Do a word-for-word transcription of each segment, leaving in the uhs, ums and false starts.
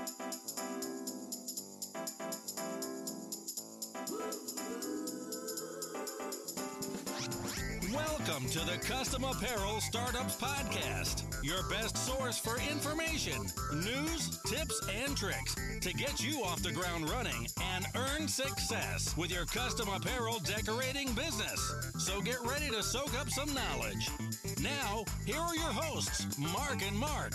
Welcome to the Custom Apparel Startups Podcast, your best source for information, news, tips, and tricks to get you off the ground running and earn success with your custom apparel decorating business. So get ready to soak up some knowledge. Now, here are your hosts, Mark and Mark.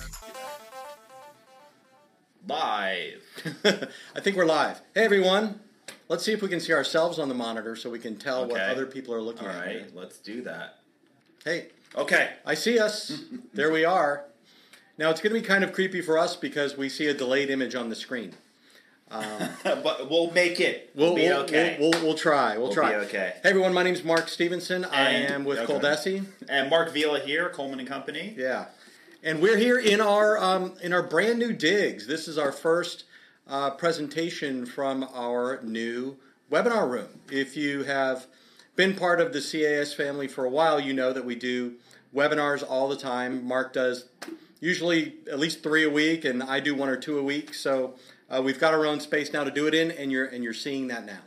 Live. I think we're live. Hey, everyone. Let's see if we can see ourselves on the monitor so we can tell Okay. what other people are looking All at. right, Here. let's do that. Hey, Okay. I see us. There we are. Now, it's going to be kind of creepy for us because we see a delayed image on the screen. Um, But we'll make it. we'll, We'll be we'll, okay. We'll, we'll, we'll try. We'll, We'll try. be okay. Hey, everyone. My name's Mark Stevenson. I And- am with okay. Coldesi. And Mark Vila here, Coleman and Company. Yeah. And we're here in our um, in our brand new digs. This is our first uh, presentation from our new webinar room. If you have been part of the C A S family for a while, you know that we do webinars all the time. Mark does usually at least three a week, and I do one or two a week. So uh, we've got our own space now to do it in, and you're and you're seeing that now.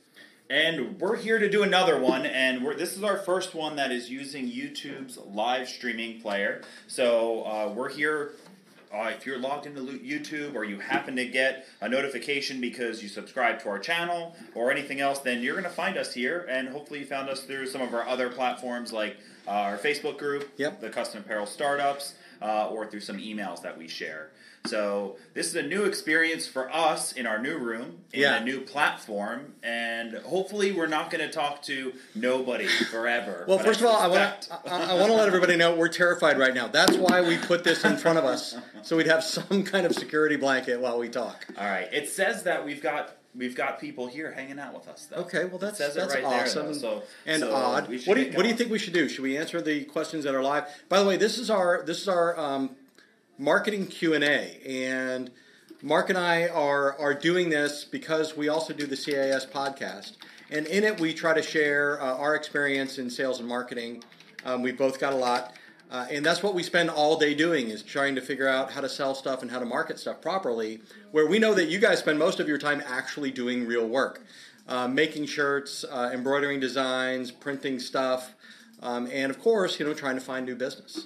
And we're here to do another one, and we're, this is our first one that is using YouTube's live streaming player. So uh, we're here. Uh, if you're logged into YouTube or you happen to get a notification because you subscribe to our channel or anything else, then you're going to find us here, and hopefully you found us through some of our other platforms like uh, our Facebook group, Yep. the Custom Apparel Startups, uh, or through some emails that we share. So this is a new experience for us in our new room, in Yeah. a new platform, and hopefully we're not going to talk to nobody forever. Well, But first I of all, I want suspect- to I, I want to let everybody know we're terrified right now. That's why we put this in front of us, so we'd have some kind of security blanket while we talk. All right. It says that we've got we've got people here hanging out with us, though. Okay, well that's it says that's it right awesome there, though. So, and so odd. we should What do you, get what do you going. think we should do? Should we answer the questions that are live? By the way, this is our this is our um, marketing Q and A, and Mark and I are are doing this because we also do the C A S podcast, and in it we try to share uh, our experience in sales and marketing. Um, we've both got a lot. Uh, and that's what we spend all day doing, is trying to figure out how to sell stuff and how to market stuff properly, where we know that you guys spend most of your time actually doing real work, uh, making shirts, uh, embroidering designs, printing stuff, um, and of course, you know, trying to find new business.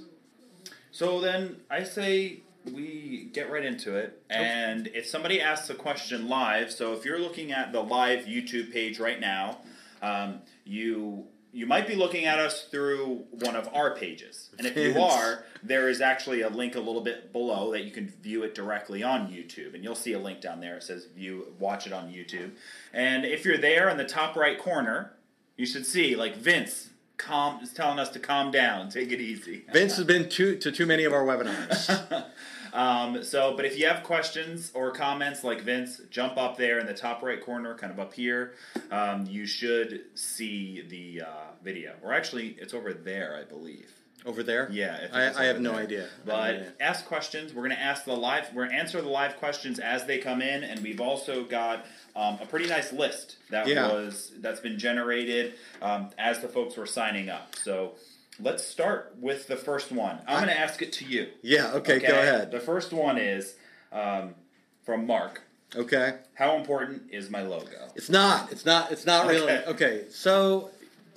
So then I say we get right into it. And if somebody asks a question live, so if you're looking at the live YouTube page right now, um, you you might be looking at us through one of our pages. And if you Vince. are, there is actually a link a little bit below that you can view it directly on YouTube. And you'll see a link down there. It says view, watch it on YouTube. And if you're there in the top right corner, you should see like Vince calm is telling us to calm down, take it easy. Vince has been too, to too many of our webinars. Um, so, but if you have questions or comments like Vince, jump up there in the top right corner, kind of up here. Um, you should see the uh, video. Or actually, it's over there, I believe. Over there? Yeah. I, think I, it's I have over no there. idea. I have no But idea. ask questions. We're going to ask the live. We're going to answer the live questions as they come in, and we've also got um, a pretty nice list that Yeah. was that's been generated um, as the folks were signing up. So. Let's start with the first one. I'm going to ask it to you. Yeah, okay, go ahead. The first one is um, from Mark. Okay. How important is my logo? It's not. It's not. It's not really. Okay. Okay. So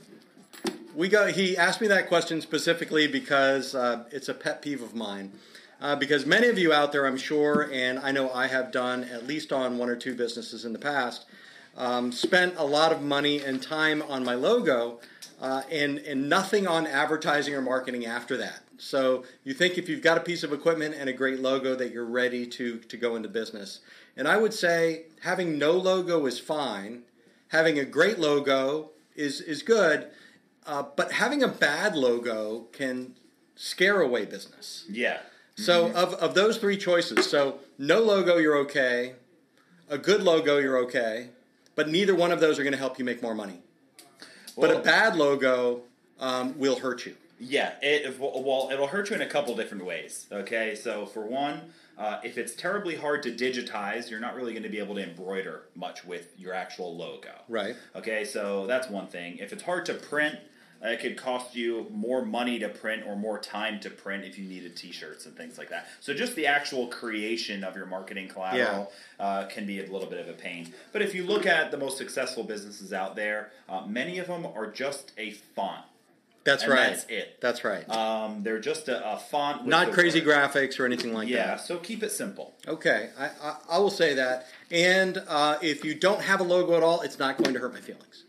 we go. He asked me that question specifically because uh, it's a pet peeve of mine. Uh, because many of you out there, I'm sure, and I know I have done at least on one or two businesses in the past, um, spent a lot of money and time on my logo, uh, and and nothing on advertising or marketing after that. So you think if you've got a piece of equipment and a great logo that you're ready to to go into business. And I would say having no logo is fine. Having a great logo is is good, uh, but having a bad logo can scare away business. Yeah. So Mm-hmm. of, of those three choices, so no logo, you're okay. A good logo, you're okay. But neither one of those are going to help you make more money. Well, but a bad logo um, will hurt you. Yeah, it, well, it'll hurt you in a couple different ways, okay? So for one, uh, if it's terribly hard to digitize, you're not really going to be able to embroider much with your actual logo. Right. Okay, so that's one thing. If it's hard to print, It could cost you more money to print or more time to print if you needed T-shirts and things like that. So just the actual creation of your marketing collateral yeah. uh, can be a little bit of a pain. But if you look at the most successful businesses out there, uh, many of them are just a font. That's and right. That's it. That's right. Um, they're just a, a font. With Not crazy word. graphics or anything like yeah, that. Yeah, so keep it simple. Okay, I, I, I will say that. And uh, if you don't have a logo at all, it's not going to hurt my feelings.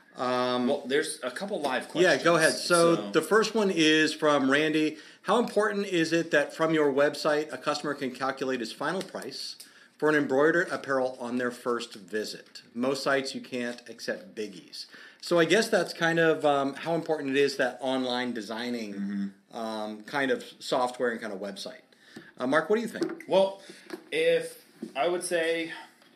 Um, well, there's a couple live questions. Yeah, go ahead. So, so the first one is from Randy. How important is it that from your website a customer can calculate his final price for an embroidered apparel on their first visit? Most sites you can't accept biggies. So I guess that's kind of um, how important it is, that online designing mm-hmm. um, kind of software and kind of website. Uh, Mark, what do you think? Well, if I would say,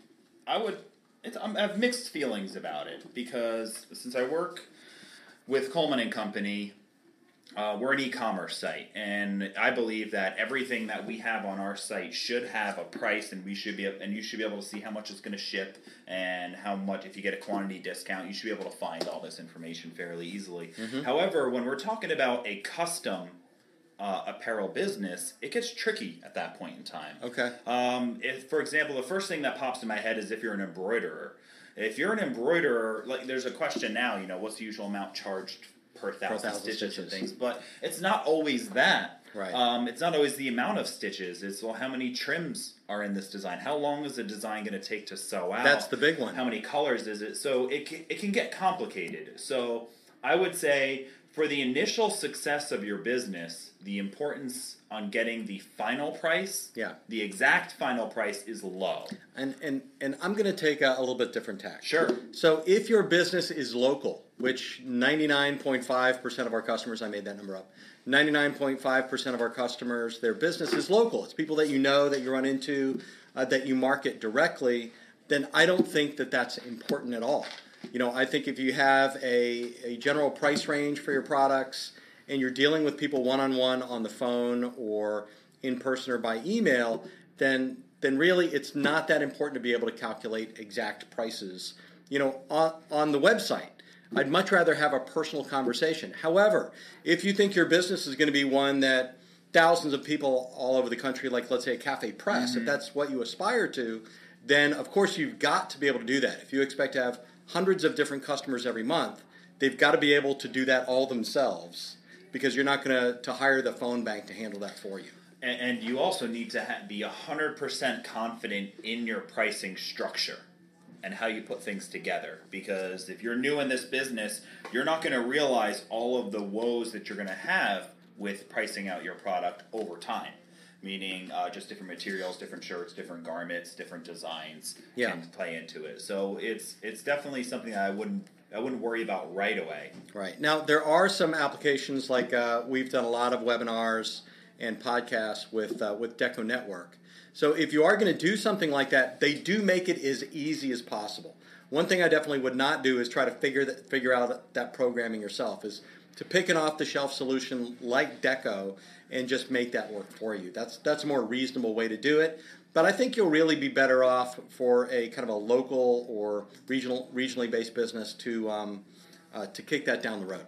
I would... It's, I have mixed feelings about it because since I work with Coleman and Company, uh, we're an e-commerce site, and I believe that everything that we have on our site should have a price, and we should be and you should be able to see how much it's going to ship and how much. If you get a quantity discount, you should be able to find all this information fairly easily. Mm-hmm. However, when we're talking about a custom Uh, apparel business, it gets tricky at that point in time. Okay. Um, if, for example, the first thing that pops in my head is if you're an embroiderer. If you're an embroiderer, like there's a question now, you know, what's the usual amount charged per thousand, per thousand stitches, stitches and things? But it's not always that. Right. Um, it's not always the amount of stitches. It's, well, how many trims are in this design? How long is the design going to take to sew out? That's the big one. How many colors is it? So it can, it can get complicated. So I would say for the initial success of your business, the importance on getting the final price, yeah. the exact final price is low. And and, and I'm going to take a, a little bit different tack. Sure. So if your business is local, which ninety-nine point five percent of our customers, I made that number up, ninety-nine point five percent of our customers, their business is local. It's people that you know, that you run into, uh, that you market directly, then I don't think that that's important at all. You know, I think if you have a, a general price range for your products and you're dealing with people one-on-one on the phone or in person or by email, then then really it's not that important to be able to calculate exact prices. You know, on, on the website, I'd much rather have a personal conversation. However, if you think your business is going to be one that thousands of people all over the country, like let's say a cafe press, mm-hmm. if that's what you aspire to, then of course you've got to be able to do that. If you expect to have hundreds of different customers every month, they've got to be able to do that all themselves because you're not going to to hire the phone bank to handle that for you. And, and you also need to ha- be one hundred percent confident in your pricing structure and how you put things together. Because if you're new in this business, you're not going to realize all of the woes that you're going to have with pricing out your product over time. Meaning uh, just different materials, different shirts, different garments, different designs yeah. can play into it. So it's it's definitely something that I wouldn't I wouldn't worry about right away. Right. Now, there are some applications like uh, we've done a lot of webinars and podcasts with uh, with Deco Network. So if you are going to do something like that, they do make it as easy as possible. One thing I definitely would not do is try to figure that, figure out that programming yourself, is to pick an off-the-shelf solution like Deco and just make that work for you. That's that's a more reasonable way to do it. But I think you'll really be better off for a kind of a local or regional, regionally based business to um, uh, to kick that down the road.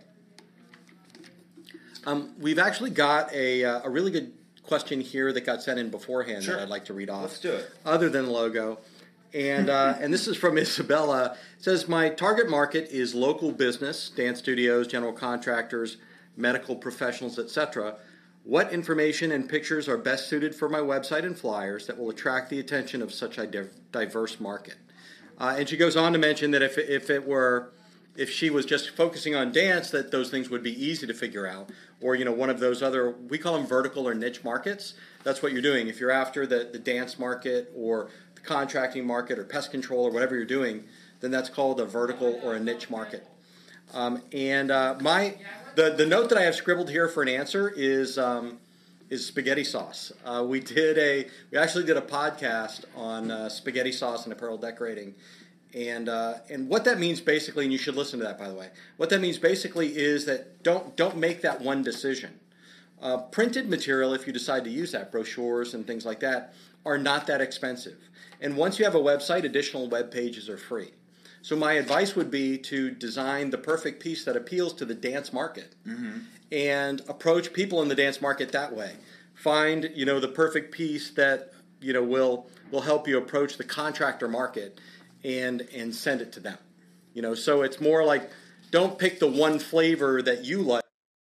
Um, we've actually got a uh, a really good question here that got sent in beforehand sure. that I'd like to read off. Let's do it. Other than logo. And uh, and this is from Isabella. It says, my target market is local business, dance studios, general contractors, medical professionals, et cetera. What information and pictures are best suited for my website and flyers that will attract the attention of such a div- diverse market? Uh, and she goes on to mention that if if it were, if she was just focusing on dance, that those things would be easy to figure out. Or, you know, one of those other, we call them vertical or niche markets. That's what you're doing. If you're after the, the dance market or the contracting market or pest control or whatever you're doing, then that's called a vertical or a niche market. Um, and uh, my the, the note that I have scribbled here for an answer is um, is spaghetti sauce. Uh, we did a we actually did a podcast on uh, spaghetti sauce and apparel decorating, and uh, and what that means basically, and you should listen to that, by the way. What that means basically is that don't don't make that one decision. Uh, printed material, if you decide to use that, brochures and things like that, are not that expensive. And once you have a website, additional web pages are free. So my advice would be to design the perfect piece that appeals to the dance market, mm-hmm. and approach people in the dance market that way. Find, you know, the perfect piece that, you know, will will help you approach the contractor market, and and send it to them. You know, so it's more like, don't pick the one flavor that you like.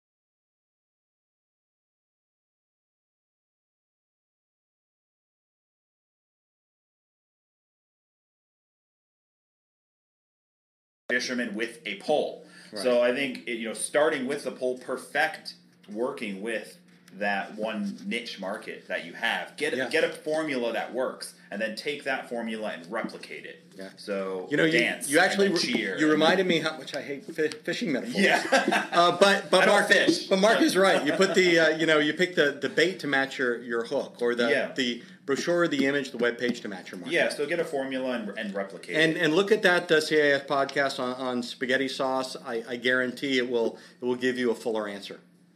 Fisherman with a pole. Right. So I think it, you know, starting with the pole, perfect working with that one niche market that you have. Get Yeah. get a formula that works, and then take that formula and replicate it. Yeah. So You know, you, dance. you actually and re- then cheer. you reminded me how much I hate fi- fishing metaphors. Yeah. uh, but but I don't Mark, fish. but Mark But- is right. You put the uh, you know you pick the, the bait to match your, your hook, or the Yeah. the brochure, the image, the web page to match your market. Yeah. So get a formula and, and replicate And it. and look at that uh, C I F podcast on, on spaghetti sauce. I, I guarantee it will it will give you a fuller answer.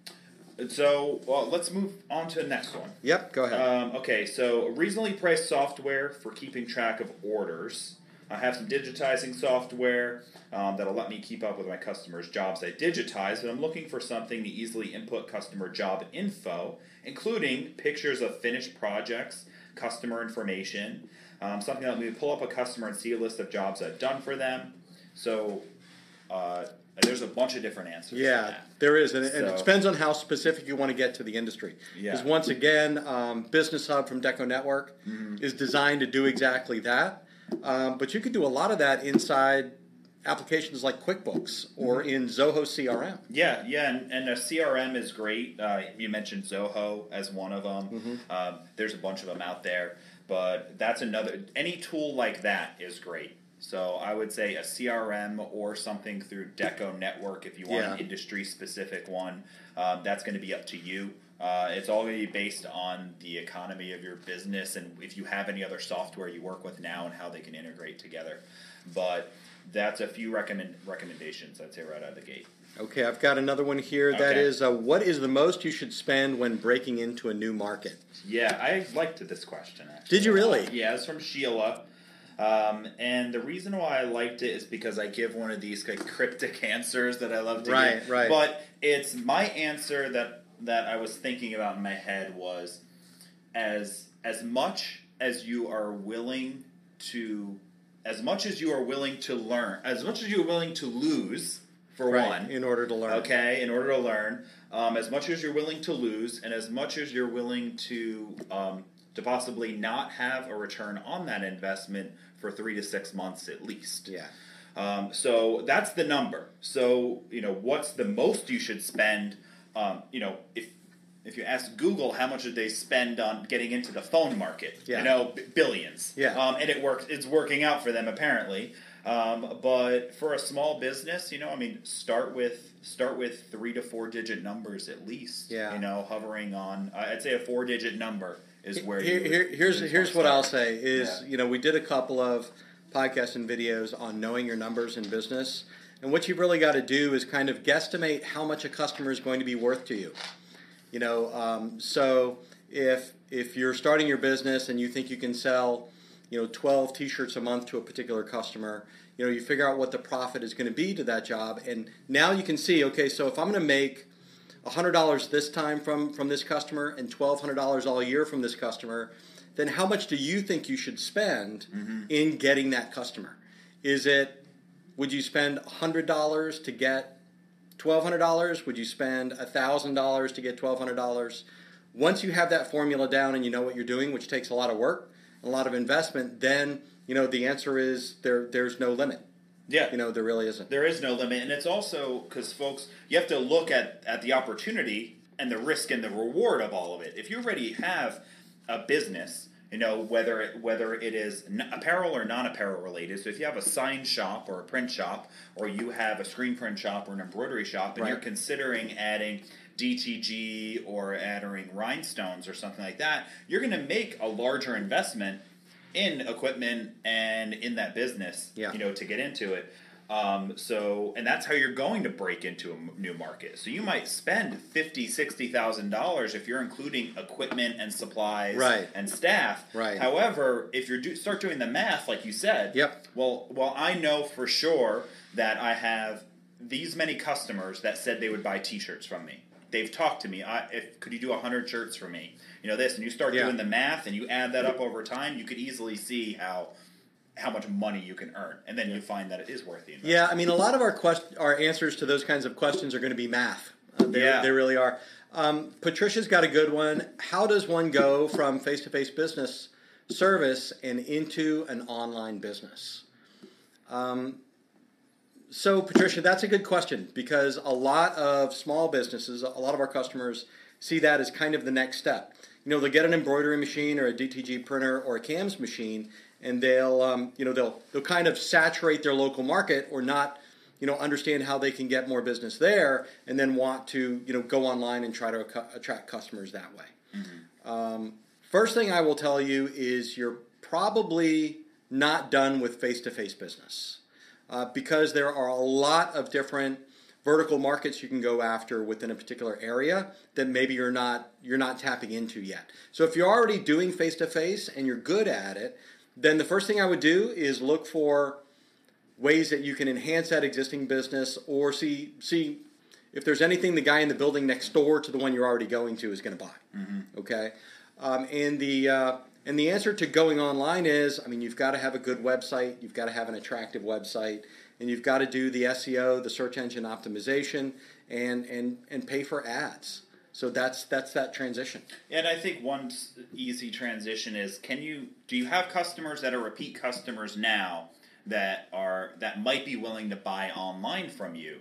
So well, let's move on to the next one. Yep, go ahead. Um, okay, so reasonably priced software for keeping track of orders. I have some digitizing software um, that'll let me keep up with my customers' jobs I digitize, but I'm looking for something to easily input customer job info, including pictures of finished projects, customer information, um, something that let me pull up a customer and see a list of jobs I've done for them. So uh, there's a bunch of different answers for Yeah, that. there is, and, and it So- depends on how specific you want to get to the industry. Because Yeah. once again, um, Business Hub from Deco Network Mm-hmm. is designed to do exactly that. Um, but you could do a lot of that inside applications like QuickBooks or Mm-hmm. in Zoho C R M. Yeah, yeah, and, and a C R M is great. Uh, you mentioned Zoho as one of them. Mm-hmm. Um, there's a bunch of them out there, but that's another. Any tool like that is great. So I would say a C R M or something through Deco Network if you want Yeah. an industry-specific one. Um, that's going to be up to you. Uh, it's all going to be based on the economy of your business and if you have any other software you work with now and how they can integrate together. But that's a few recommend recommendations, I'd say, right out of the gate. Okay, I've got another one here. That Okay. is, uh, what is the most you should spend when breaking into a new market? Yeah, I liked this question, actually. Did you really? Yeah, it's from Sheila. Um, and the reason why I liked it is because I give one of these like, cryptic answers that I love to Right, give. right. But it's my answer that, that I was thinking about in my head was as as much as you are willing to as much as you are willing to learn, as much as you are willing to lose for Right, one. in order to learn. Okay, in order to learn, um, as much as you're willing to lose, and as much as you're willing to um, to possibly not have a return on that investment for three to six months at least. Yeah. Um, so that's the number. So you know, what's the most you should spend? Um, you know, if if you ask Google how much did they spend on getting into the phone market, Yeah. you know, b- billions. Yeah. Um, and it works. It's working out for them apparently. Um, but for a small business, you know, I mean, start with start with three to four digit numbers at least. Yeah. You know, hovering on, uh, I'd say a four digit number is where Here, you. here, here's would here's wanna what I'll start. say is, Yeah. you know, we did a couple of podcasts and videos on knowing your numbers in business, and what you've really got to do is kind of guesstimate how much a customer is going to be worth to you. You know, um, so if if you're starting your business and you think you can sell, you know, twelve T-shirts a month to a particular customer, you know, you figure out what the profit is going to be to that job, and now you can see, okay, so if I'm going to make one hundred dollars this time from, from this customer and twelve hundred dollars all year from this customer, then how much do you think you should spend Mm-hmm. in getting that customer? Is it, would you spend one hundred dollars to get twelve hundred dollars? Would you spend one thousand dollars to get twelve hundred dollars? Once you have that formula down and you know what you're doing, which takes a lot of work, a lot of investment, then, you know, the answer is there. there's no limit. Yeah. You know, there really isn't. There is no limit, and it's also because folks, you have to look at, at the opportunity and the risk and the reward of all of it. If you already have a business, you know, whether it, whether it is n- apparel or non-apparel related, so if you have a sign shop or a print shop, or you have a screen print shop or an embroidery shop, and Right. you're considering adding D T G or adding rhinestones or something like that, you're going to make a larger investment in equipment and in that business, Yeah. you know, to get into it. Um, so, and that's how you're going to break into a new market. So you might spend fifty, sixty thousand dollars if you're including equipment and supplies right. and staff. Right. However, if you do start doing the math, like you said, yep. Well, well, I know for sure that I have these many customers that said they would buy T-shirts from me. They've talked to me. I, if, could you do a hundred shirts for me? You know this, and you start yeah. doing the math, and you add that up over time. You could easily see how. how much money you can earn, and then you find that it is worth the investment. Yeah, I mean, a lot of our quest- our answers to those kinds of questions are going to be math. Uh, they, yeah. they really are. Um, Patricia's got a good one. How does one go from face-to-face business service and into an online business? Um, so, Patricia, that's a good question, because a lot of small businesses, a lot of our customers see that as kind of the next step. You know, they'll get an embroidery machine or a D T G printer or a C A M S machine, and they'll, um, you know, they'll they'll kind of saturate their local market or not, you know, understand how they can get more business there, and then want to, you know, go online and try to ac- attract customers that way. Mm-hmm. Um, first thing I will tell you is you're probably not done with face-to-face business uh, because there are a lot of different vertical markets you can go after within a particular area that maybe you're not you're not tapping into yet. So if you're already doing face-to-face and you're good at it, then the first thing I would do is look for ways that you can enhance that existing business, or see see if there's anything the guy in the building next door to the one you're already going to is going to buy. Mm-hmm. Okay, um, and the uh, and the answer to going online is, I mean, you've got to have a good website, you've got to have an attractive website, and you've got to do the S E O, the search engine optimization, and and and pay for ads. So that's that's that transition. And I think one easy transition is, can you do you have customers that are repeat customers now that are that might be willing to buy online from you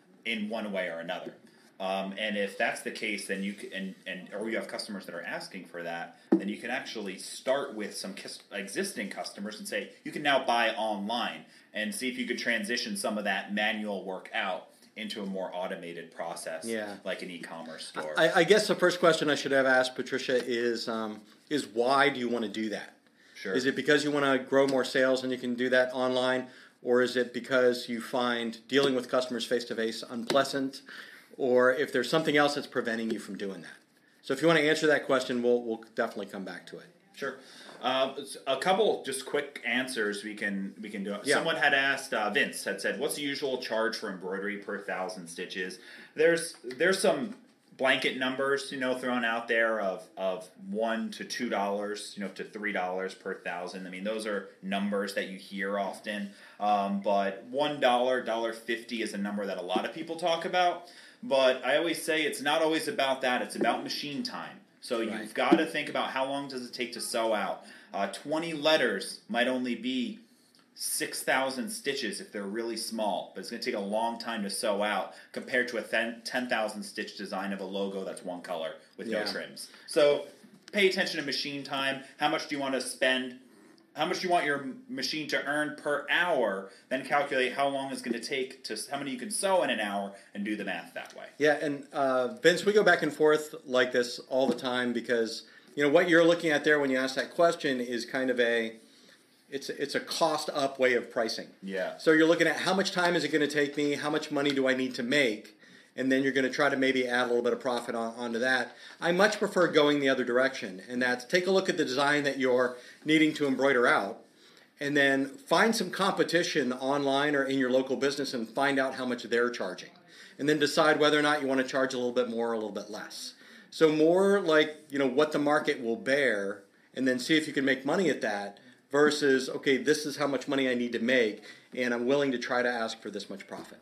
in one way or another? Um, and if that's the case, then you can, and, and or you have customers that are asking for that, then you can actually start with some kis- existing customers and say you can now buy online, and see if you could transition some of that manual work out into a more automated process, yeah. like an e-commerce store. I, I guess the first question I should have asked Patricia is um, is why do you want to do that? Sure. Is it because you want to grow more sales and you can do that online, or is it because you find dealing with customers face-to-face unpleasant, or if there's something else that's preventing you from doing that? So if you want to answer that question, we'll we'll definitely come back to it. Sure. Uh, a couple just quick answers we can we can do. Yeah. Someone had asked, uh, Vince had said, what's the usual charge for embroidery per thousand stitches? There's there's some blanket numbers, you know, thrown out there of, of one to two dollars, you know, to three dollars per thousand. I mean, those are numbers that you hear often. Um, but one dollar, dollar fifty is a number that a lot of people talk about. But I always say it's not always about that. It's about machine time. So Right. you've got to think about how long does it take to sew out. Uh, twenty letters might only be six thousand stitches if they're really small, but it's going to take a long time to sew out compared to a ten thousand stitch design of a logo that's one color with Yeah. no trims. So pay attention to machine time. How much do you want to spend? How much do you want your machine to earn per hour? Then calculate how long it's going to take to how many you can sew in an hour, and do the math that way. Yeah, and uh, Vince, we go back and forth like this all the time because, you know, what you're looking at there when you ask that question is kind of a, it's it's a cost up way of pricing. Yeah. So you're looking at how much time is it going to take me, how much money do I need to make, and then you're going to try to maybe add a little bit of profit on, onto that. I much prefer going the other direction, and that's take a look at the design that you're needing to embroider out, and then find some competition online or in your local business and find out how much they're charging. And then decide whether or not you want to charge a little bit more or a little bit less. So more like, you know, what the market will bear, and then see if you can make money at that, versus, okay, this is how much money I need to make, and I'm willing to try to ask for this much profit.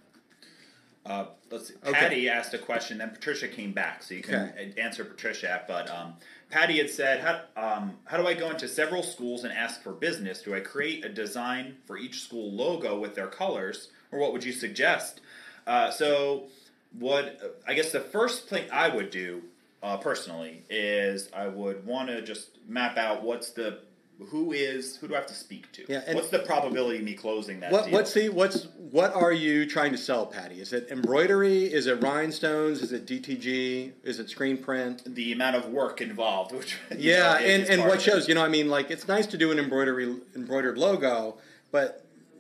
Uh, let's see. Okay. Patty asked a question, then Patricia came back, so you can Okay. answer Patricia. But um, Patty had said, how, um, how do I go into several schools and ask for business? Do I create a design for each school logo with their colors, or what would you suggest? Uh, so what I guess the first thing I would do uh, personally is I would want to just map out what's the who is who do I have to speak to? Yeah, and what's the probability of me closing that What deal? what's the what's what are you trying to sell, Patty? Is it embroidery? Is it rhinestones? Is it D T G? Is it screen print? The amount of work involved, which you Yeah, know, is and, and part what of it. shows, you know, I mean, like, it's nice to do an embroidery embroidered logo, but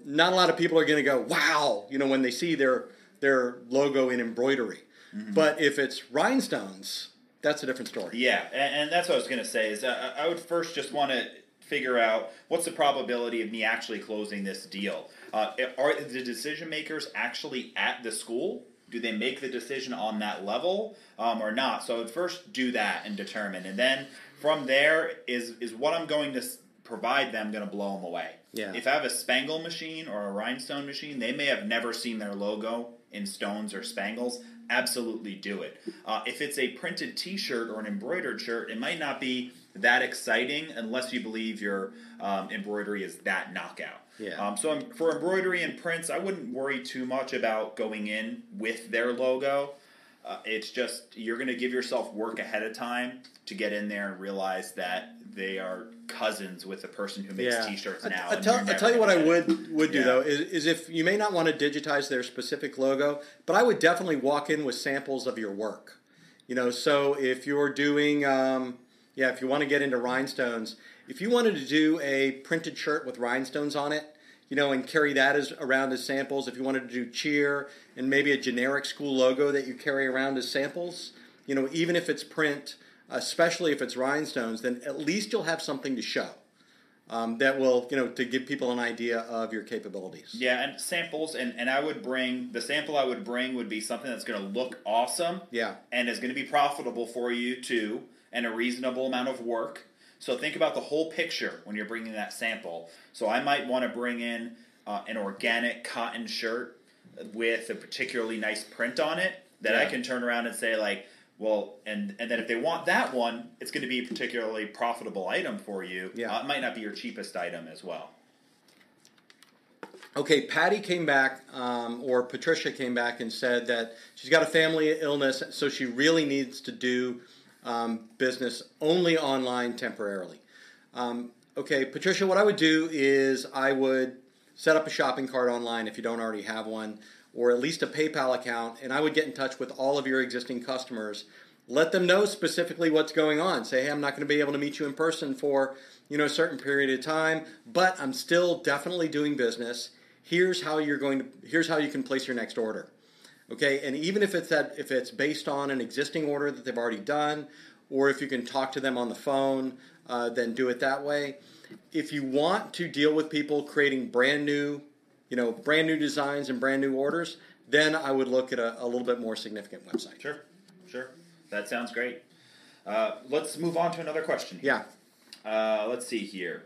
not a lot of people are going to go, wow, you know, when they see their their logo in embroidery. Mm-hmm. But if it's rhinestones, that's a different story. Yeah, and, and that's what I was going to say. Is uh, I would first just want to figure out what's the probability of me actually closing this deal. Uh, are the decision makers actually at the school? Do they make the decision on that level um, or not? So I would first do that and determine, and then from there is is what I'm going to provide them going to blow them away. Yeah. If I have a spangle machine or a rhinestone machine, they may have never seen their logo in stones or spangles. Absolutely do it. Uh, if it's a printed T-shirt or an embroidered shirt, it might not be that exciting unless you believe your um, embroidery is that knockout. Yeah. Um, so I'm, for embroidery and prints, I wouldn't worry too much about going in with their logo. Uh, it's just you're going to give yourself work ahead of time to get in there and realize that they are cousins with the person who makes yeah. T-shirts I, now. I, tell, I tell you what I would would do, yeah. though, is, is if you may not want to digitize their specific logo, but I would definitely walk in with samples of your work. You know, so if you're doing, um, yeah, if you want to get into rhinestones, if you wanted to do a printed shirt with rhinestones on it, you know, and carry that as around as samples, if you wanted to do cheer and maybe a generic school logo that you carry around as samples, you know, even if it's print, especially if it's rhinestones, then at least you'll have something to show um, that will, you know, to give people an idea of your capabilities. Yeah, and samples, and, and I would bring, the sample I would bring would be something that's going to look awesome. Yeah. And is going to be profitable for you too, and a reasonable amount of work. So think about the whole picture when you're bringing that sample. So I might want to bring in uh, an organic cotton shirt with a particularly nice print on it that yeah. I can turn around and say like, well, and, and then if they want that one, it's going to be a particularly profitable item for you. Yeah. Uh, it might not be your cheapest item as well. Okay, Patty came back, um, or Patricia came back and said that she's got a family illness, so she really needs to do um, business only online temporarily. Um, okay, Patricia, what I would do is I would set up a shopping cart online if you don't already have one, or at least a PayPal account, and I would get in touch with all of your existing customers. Let them know specifically what's going on. Say, hey, I'm not going to be able to meet you in person for, you know, a certain period of time, but I'm still definitely doing business. Here's how you're going to. Here's how you can place your next order. Okay, and even if it's that, if it's based on an existing order that they've already done, or if you can talk to them on the phone, uh, then do it that way. If you want to deal with people creating brand new, you know, brand new designs and brand new orders, then I would look at a, a little bit more significant website. Sure, sure. That sounds great. Uh, let's move on to another question here. Yeah. Uh, let's see here.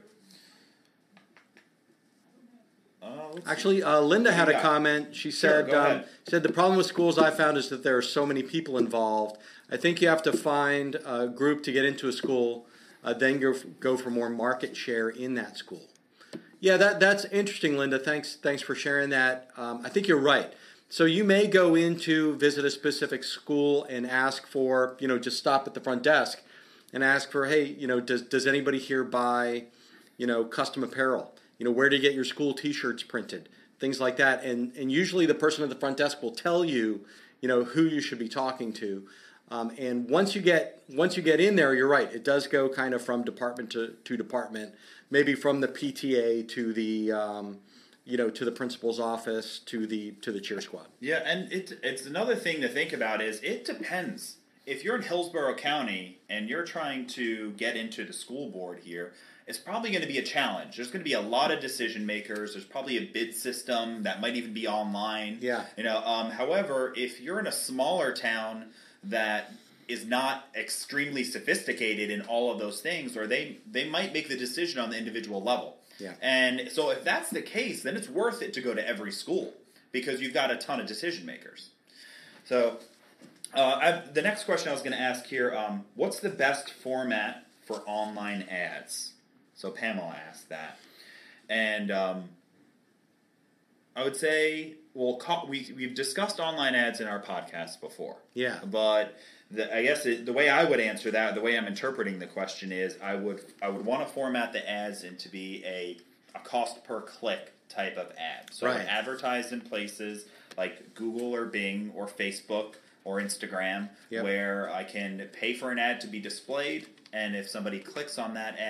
Uh, let's Actually, uh, Linda had a got? comment. She Sure, said, go um, ahead. said the problem with schools I found is that there are so many people involved. I think you have to find a group to get into a school, uh, then go go for more market share in that school. Yeah, that that's interesting, Linda. Thanks thanks for sharing that. Um, I think you're right. So you may go in to visit a specific school and ask for, you know, just stop at the front desk and ask for, hey, you know, does does anybody here buy, you know, custom apparel? You know, where to get your school T-shirts printed, things like that. And and usually the person at the front desk will tell you, you know, who you should be talking to. Um, and once you get once you get in there, you're right. It does go kind of from department to, to department, maybe from the P T A to the um, you know to the principal's office to the to the cheer squad. Yeah, and it, it's another thing to think about is it depends. If you're in Hillsborough County and you're trying to get into the school board here, it's probably going to be a challenge. There's going to be a lot of decision makers. There's probably a bid system that might even be online. Yeah. You know. Um, however, if you're in a smaller town that is not extremely sophisticated in all of those things, or they, they might make the decision on the individual level. Yeah. And so if that's the case, then it's worth it to go to every school because you've got a ton of decision makers. So uh, I've, the next question I was going to ask here, um, what's the best format for online ads? So Pamela asked that. And um, I would say, well, we, we've discussed online ads in our podcast before. Yeah. But the, I guess it, the way I would answer that, the way I'm interpreting the question is, I would I would want to format the ads into be a a cost per click type of ad. So right. advertised in places like Google or Bing or Facebook or Instagram, yep. where I can pay for an ad to be displayed, and if somebody clicks on that ad,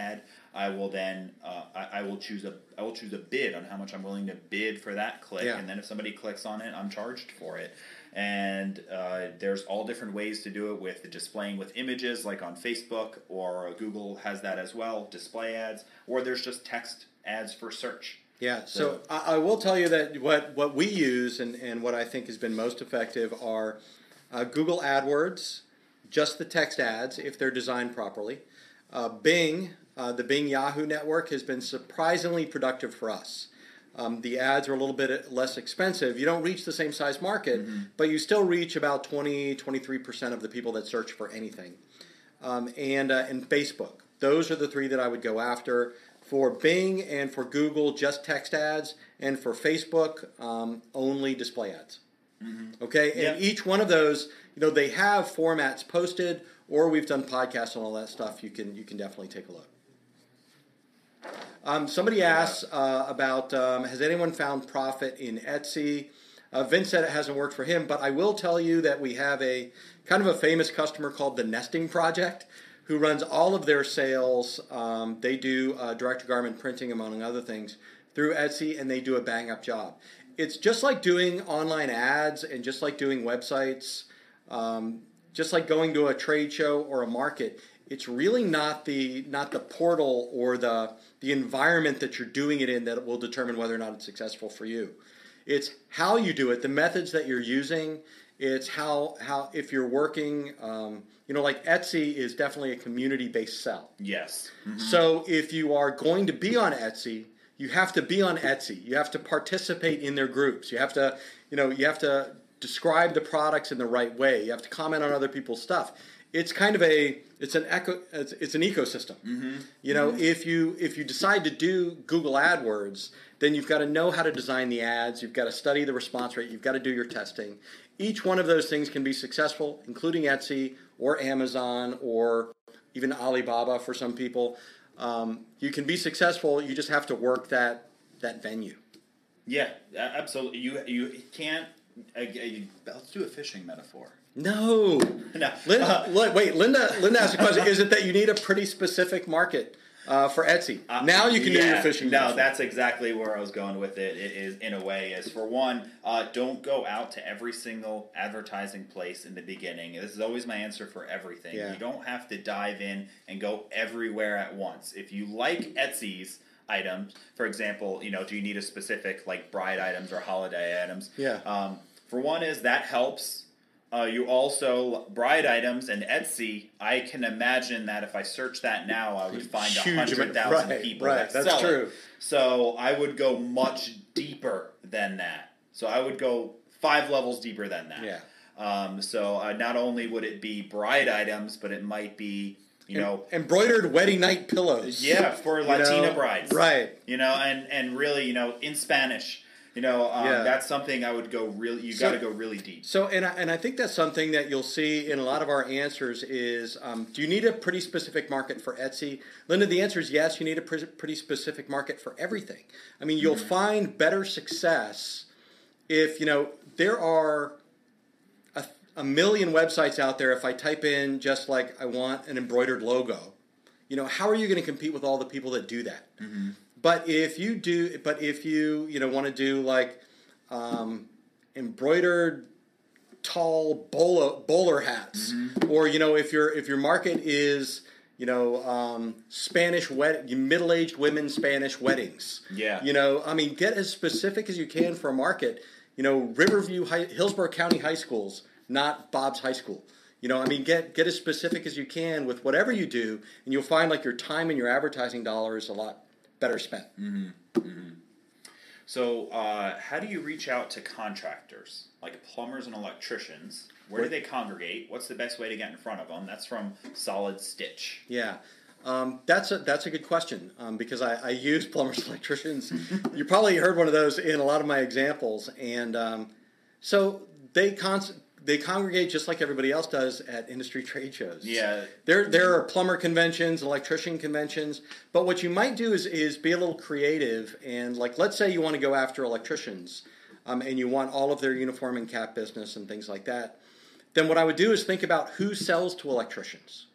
I will then uh, I, I will choose a I will choose a bid on how much I'm willing to bid for that click, Yeah. and then if somebody clicks on it, I'm charged for it. And uh, there's all different ways to do it with displaying with images, like on Facebook, or Google has that as well, display ads, or there's just text ads for search. Yeah, so, so I, I will tell you that what, what we use and, and what I think has been most effective are uh, Google AdWords, just the text ads if they're designed properly. Uh, Bing, uh, the Bing Yahoo network has been surprisingly productive for us. Um, the ads are a little bit less expensive. You don't reach the same size market, mm-hmm. but you still reach about twenty, twenty-three percent of the people that search for anything. Um, and, uh, and Facebook. Those are the three that I would go after. For Bing and for Google, just text ads. And for Facebook, um, only display ads. Mm-hmm. Okay? And yep. each one of those, you know, they have formats posted, or we've done podcasts and all that stuff. You can, you can definitely take a look. Um, somebody asks uh, about, um, has anyone found profit in Etsy? Uh, Vince said it hasn't worked for him, but I will tell you that we have a kind of a famous customer called the Nesting Project who runs all of their sales. Um, they do uh, direct-to-garment printing, among other things, through Etsy, and they do a bang-up job. It's just like doing online ads and just like doing websites, um, just like going to a trade show or a market. It's really not the not the portal or the the environment that you're doing it in that will determine whether or not it's successful for you. It's how you do it, the methods that you're using. It's how how if you're working, um, you know, like Etsy is definitely a community-based sell. Yes. Mm-hmm. So if you are going to be on Etsy, you have to be on Etsy. You have to participate in their groups. You have to, you know, you have to describe the products in the right way. You have to comment on other people's stuff. It's kind of a it's an eco it's, it's an ecosystem. Mm-hmm. You know, mm-hmm. if you if you decide to do Google AdWords, then you've got to know how to design the ads. You've got to study the response rate. You've got to do your testing. Each one of those things can be successful, including Etsy or Amazon or even Alibaba for some people. Um, you can be successful. You just have to work that that venue. Yeah, absolutely. You you can't. Uh, let's do a fishing metaphor. No. no. Linda, uh, wait, Linda Linda asked a question. Is it that you need a pretty specific market uh, for Etsy? Uh, now you can yeah, do your fishing. No, metaphor. That's exactly where I was going with it. It is, in a way, is for one, uh, don't go out to every single advertising place in the beginning. This is always my answer for everything. Yeah. You don't have to dive in and go everywhere at once. If you like Etsy's items, for example, you know, do you need a specific, like, bride items or holiday items? Yeah. Um, for one is that helps. Uh, you also, bride items and Etsy, I can imagine that if I search that now, I would find one hundred thousand right, people right, that that's sell true. it. So I would go much deeper than that. So I would go five levels deeper than that. Yeah. Um, so uh, not only would it be bride items, but it might be, you em- know... embroidered wedding night pillows. Yeah, for Latina know, brides. Right. You know, and, and really, you know, in Spanish... You know, um, yeah. that's something I would go really, you so, got to go really deep. So, and I, and I think that's something that you'll see in a lot of our answers is, um, do you need a pretty specific market for Etsy? Linda, the answer is yes, you need a pre- pretty specific market for everything. I mean, you'll mm-hmm. find better success if, you know, there are a, a million websites out there. If I type in just like, I want an embroidered logo, you know, how are you going to compete with all the people that do that? Mm-hmm. But if you do, but if you you know want to do like um, embroidered tall bowler, bowler hats, mm-hmm. or you know if your if your market is you know um, Spanish wed middle aged women Spanish weddings, yeah, you know I mean get as specific as you can for a market. You know Riverview, High, Hillsborough County High Schools, not Bob's High School. You know I mean get get as specific as you can with whatever you do, and you'll find like your time and your advertising dollars a lot better spent. Mm-hmm. Mm-hmm. So, uh, how do you reach out to contractors, like plumbers and electricians? Where do they congregate? What's the best way to get in front of them? That's from Solid Stitch. Yeah, um, that's a that's a good question um, because I, I use plumbers and electricians. You probably heard one of those in a lot of my examples, and um, so they con- they congregate just like everybody else does at industry trade shows. Yeah. There there are plumber conventions, electrician conventions, but what you might do is is be a little creative and like let's say you want to go after electricians um, and you want all of their uniform and cap business and things like that. Then what I would do is think about who sells to electricians.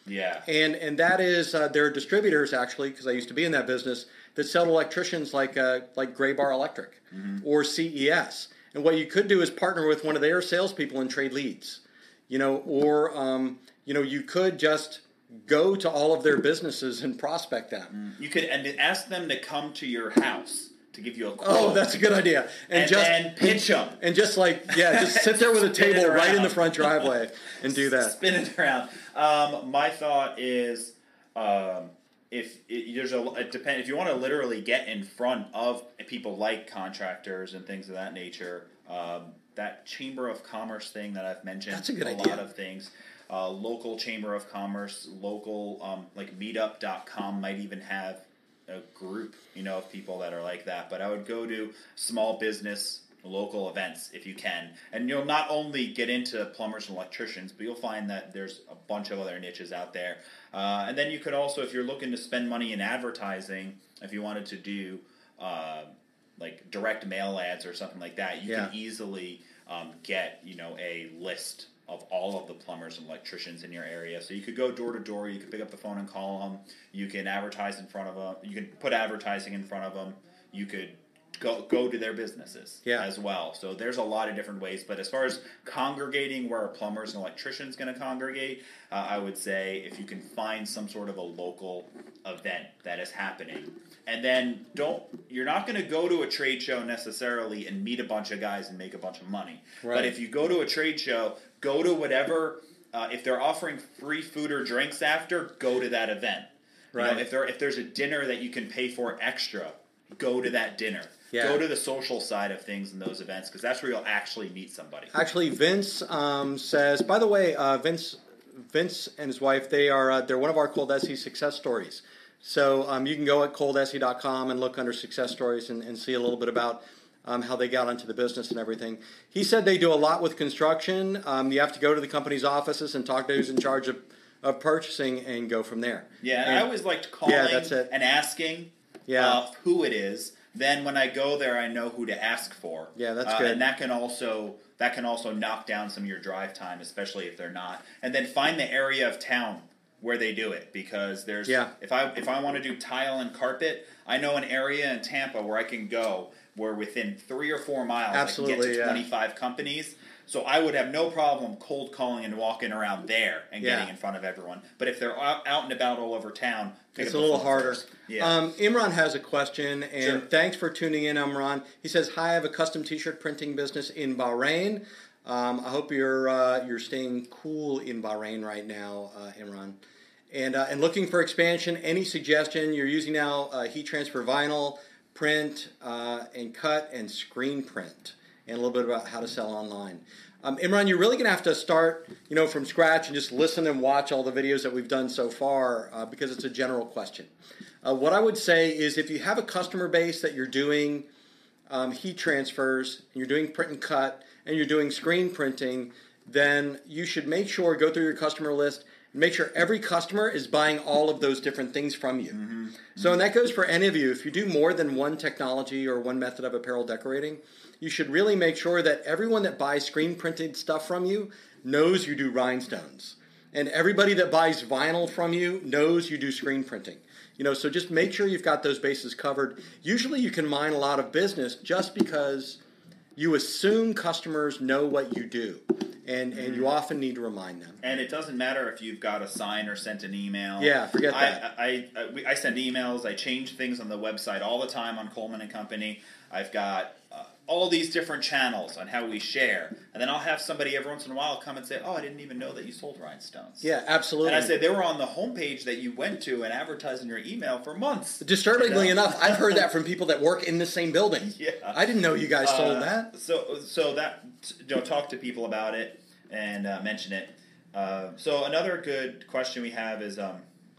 Yeah. And and that is, uh, there are distributors, actually, because I used to be in that business, that sell electricians like uh, like Gray Bar Electric mm-hmm. or C E S. And what you could do is partner with one of their salespeople and trade leads. You know, or, um, you know, you could just go to all of their businesses and prospect them. You could and ask them to come to your house to give you a quote. Oh, that's a good idea. And, and just then pitch them. And just like, yeah, just sit there with a table right in the front driveway and do that. Spin it around. Um, my thought is, um, if it, there's a it depend if you want to literally get in front of people like contractors and things of that nature, um, that Chamber of Commerce thing that I've mentioned. That's a good a idea. lot of things. Uh, local Chamber of Commerce, local um, like meetup dot com might even have a group, you know, of people that are like that. But I would go to small business local events if you can, and you'll not only get into plumbers and electricians, but you'll find that there's a bunch of other niches out there. Uh, and then you could also, if you're looking to spend money in advertising, if you wanted to do uh, like direct mail ads or something like that, you yeah. can easily um, get, you know, a list of all of the plumbers and electricians in your area. So you could go door to door, you could pick up the phone and call them, you can advertise in front of them, you can put advertising in front of them, you could go go to their businesses yeah. as well. So there's a lot of different ways. But as far as congregating where a plumber's and electrician's going to congregate, uh, I would say if you can find some sort of a local event that is happening. And then don't you're not going to go to a trade show necessarily and meet a bunch of guys and make a bunch of money. Right. But if you go to a trade show, go to whatever, uh, if they're offering free food or drinks after, go to that event. Right. You know, if there if there's a dinner that you can pay for extra, go to that dinner. Yeah. Go to the social side of things in those events, because that's where you'll actually meet somebody. Actually, Vince um, says, by the way, uh, Vince Vince and his wife, they are uh, they're one of our Cold Essie success stories. So um, you can go at cold essie dot com and look under success stories and, and see a little bit about um, how they got into the business and everything. He said they do a lot with construction. Um, you have to go to the company's offices and talk to who's in charge of, of purchasing and go from there. Yeah, and, and I always liked calling yeah, that's it. and asking yeah. uh, who it is. Then when I go there, I know who to ask for. Yeah, that's uh, good. And that can also that can also knock down some of your drive time, especially if they're not. And then find the area of town where they do it, because there's yeah. if I if I want to do tile and carpet, I know an area in Tampa where I can go where within three or four miles Absolutely, I can get to yeah. twenty-five companies. So I would have no problem cold calling and walking around there and yeah. getting in front of everyone. But if they're out, out and about all over town, pick it's up a the little phone harder. first. Yeah. Um, Imran has a question, and Sure. thanks for tuning in, Imran. He says, "Hi, I have a custom T-shirt printing business in Bahrain. Um, I hope you're uh, you're staying cool in Bahrain right now, uh, Imran. And uh, and looking for expansion. Any suggestion? You're using now uh, heat transfer vinyl, print uh, and cut, and screen print, and a little bit about how to sell online." Um, Imran, you're really going to have to start, you know, from scratch and just listen and watch all the videos that we've done so far uh, because it's a general question. Uh, what I would say is if you have a customer base that you're doing um, heat transfers, and you're doing print and cut, and you're doing screen printing, then you should make sure, go through your customer list, and make sure every customer is buying all of those different things from you. Mm-hmm. So, and that goes for any of you. If you do more than one technology or one method of apparel decorating, you should really make sure that everyone that buys screen printed stuff from you knows you do rhinestones. And everybody that buys vinyl from you knows you do screen printing. You know, so just make sure you've got those bases covered. Usually you can mine a lot of business just because you assume customers know what you do. And and you often need to remind them. And it doesn't matter if you've got a sign or sent an email. Yeah, forget that. I I, I, we, I send emails. I change things on the website all the time on Coleman and Company. I've got uh, all these different channels on how we share. And then I'll have somebody every once in a while come and say, "Oh, I didn't even know that you sold rhinestones." Yeah, absolutely. And I said, they were on the homepage that you went to and advertised in your email for months. Disturbingly you know? enough, I've heard that from people that work in the same building. Yeah. I didn't know you guys Uh, sold that. So, so that, you know, talk to people about it and uh, mention it. Uh, so another good question we have is, um,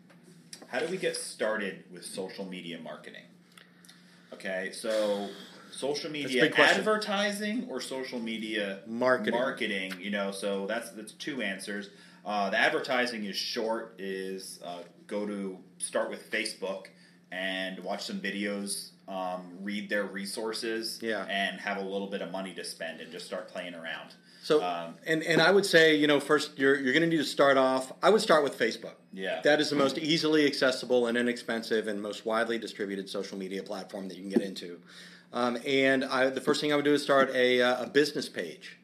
how do we get started with social media marketing? Okay, so social media big question. advertising or social media Marketing. Marketing, you know, so that's that's two answers. Uh, the advertising is short, is uh, go to start with Facebook and watch some videos um, read their resources Yeah. and have a little bit of money to spend and just start playing around. So, um, and, and I would say, you know, first you're you're going to need to start off. I would start with Facebook. Yeah. That is the most easily accessible and inexpensive and most widely distributed social media platform that you can get into. Um, and I, the first thing I would do is start a, uh, a business page.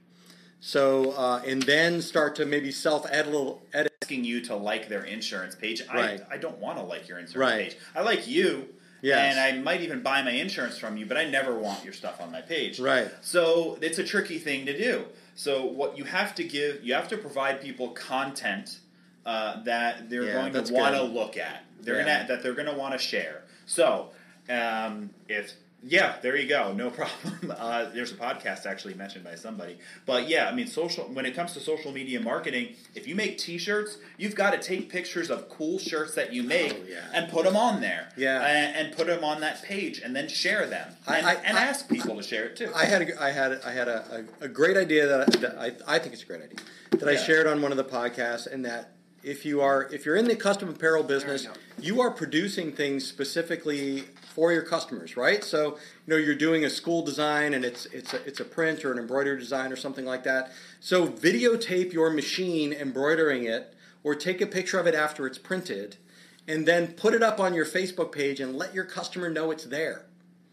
So, uh, and then start to maybe self-edit. Edit. Asking you to like their insurance page. Right. I, I don't want to like your insurance Right. page. I like you. Yes. And I might even buy my insurance from you, but I never want your stuff on my page. Right. So it's a tricky thing to do. So what you have to give, you have to provide people content uh, that they're Yeah, going that's to want to good. look at. They're Yeah. gonna that they're going to want to share. So um, if yeah, there you go, no problem. Uh, there's a podcast actually mentioned by somebody, but yeah, I mean, social. When it comes to social media marketing, if you make T-shirts, you've got to take pictures of cool shirts that you make Oh, yeah. and put them on there. Yeah. and, and put them on that page, and then share them, I- and, I- and I- ask people to share it too. I had a, I had I had a, a, a great idea that, I, that I, I think it's a great idea that I Yeah. shared on one of the podcasts, and that if you are if you're in the custom apparel business, There you are producing things specifically for your customers, right? So you know you're doing a school design, and it's it's a, it's a print or an embroidery design or something like that. So videotape your machine embroidering it, or take a picture of it after it's printed, and then put it up on your Facebook page and let your customer know it's there.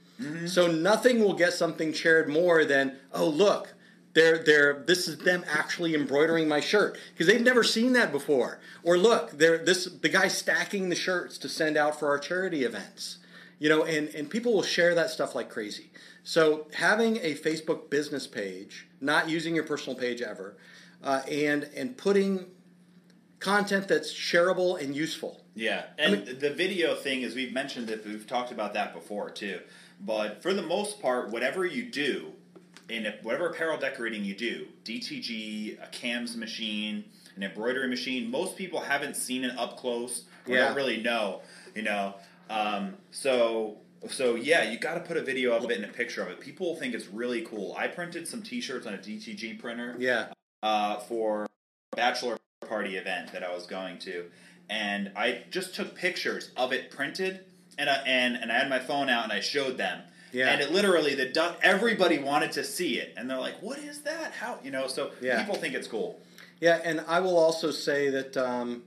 So nothing will get something shared more than, oh look, they're they're this is them actually embroidering my shirt, because they've never seen that before. Or look, they're this the guy stacking the shirts to send out for our charity events. You know, and, and people will share that stuff like crazy. So having a Facebook business page, not using your personal page ever, uh, and and putting content that's shareable and useful. Yeah, and the video thing is, we've mentioned that, we've talked about that before too. But for the most part, whatever you do, in a, whatever apparel decorating you do, D T G, a cams machine, an embroidery machine, most people haven't seen it up close or Yeah. don't really know, you know. Um, so, so yeah, you got to put a video of it and a picture of it. People think it's really cool. I printed some T-shirts on a D T G printer. Yeah. Uh, for a bachelor party event that I was going to, and I just took pictures of it printed, and I, and and I had my phone out and I showed them, Yeah. and it literally the du- everybody wanted to see it, and they're like, "What is that? How?" You know, so Yeah. people think it's cool. Yeah, and I will also say that. Um,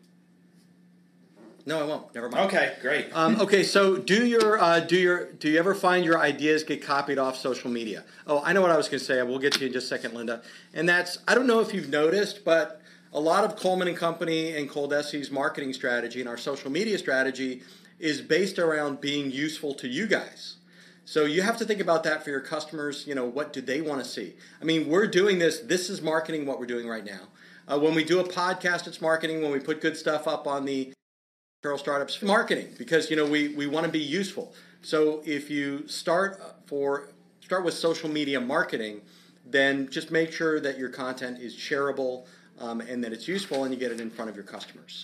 no, I won't. Never mind. Okay, great. Um, okay, so do your uh, do your do you ever find your ideas get copied off social media? Oh, I know what I was going to say. We'll get to you in just a second, Linda. And that's, I don't know if you've noticed, but a lot of Coleman and Company and Coldesi's marketing strategy and our social media strategy is based around being useful to you guys. So you have to think about that for your customers. You know, what do they want to see? I mean, we're doing this. This is marketing, what we're doing right now. Uh, when we do a podcast, it's marketing. When we put good stuff up on the Apparel Startups, marketing, because you know we, we want to be useful. So if you start for start with social media marketing, then just make sure that your content is shareable um, and that it's useful, and you get it in front of your customers.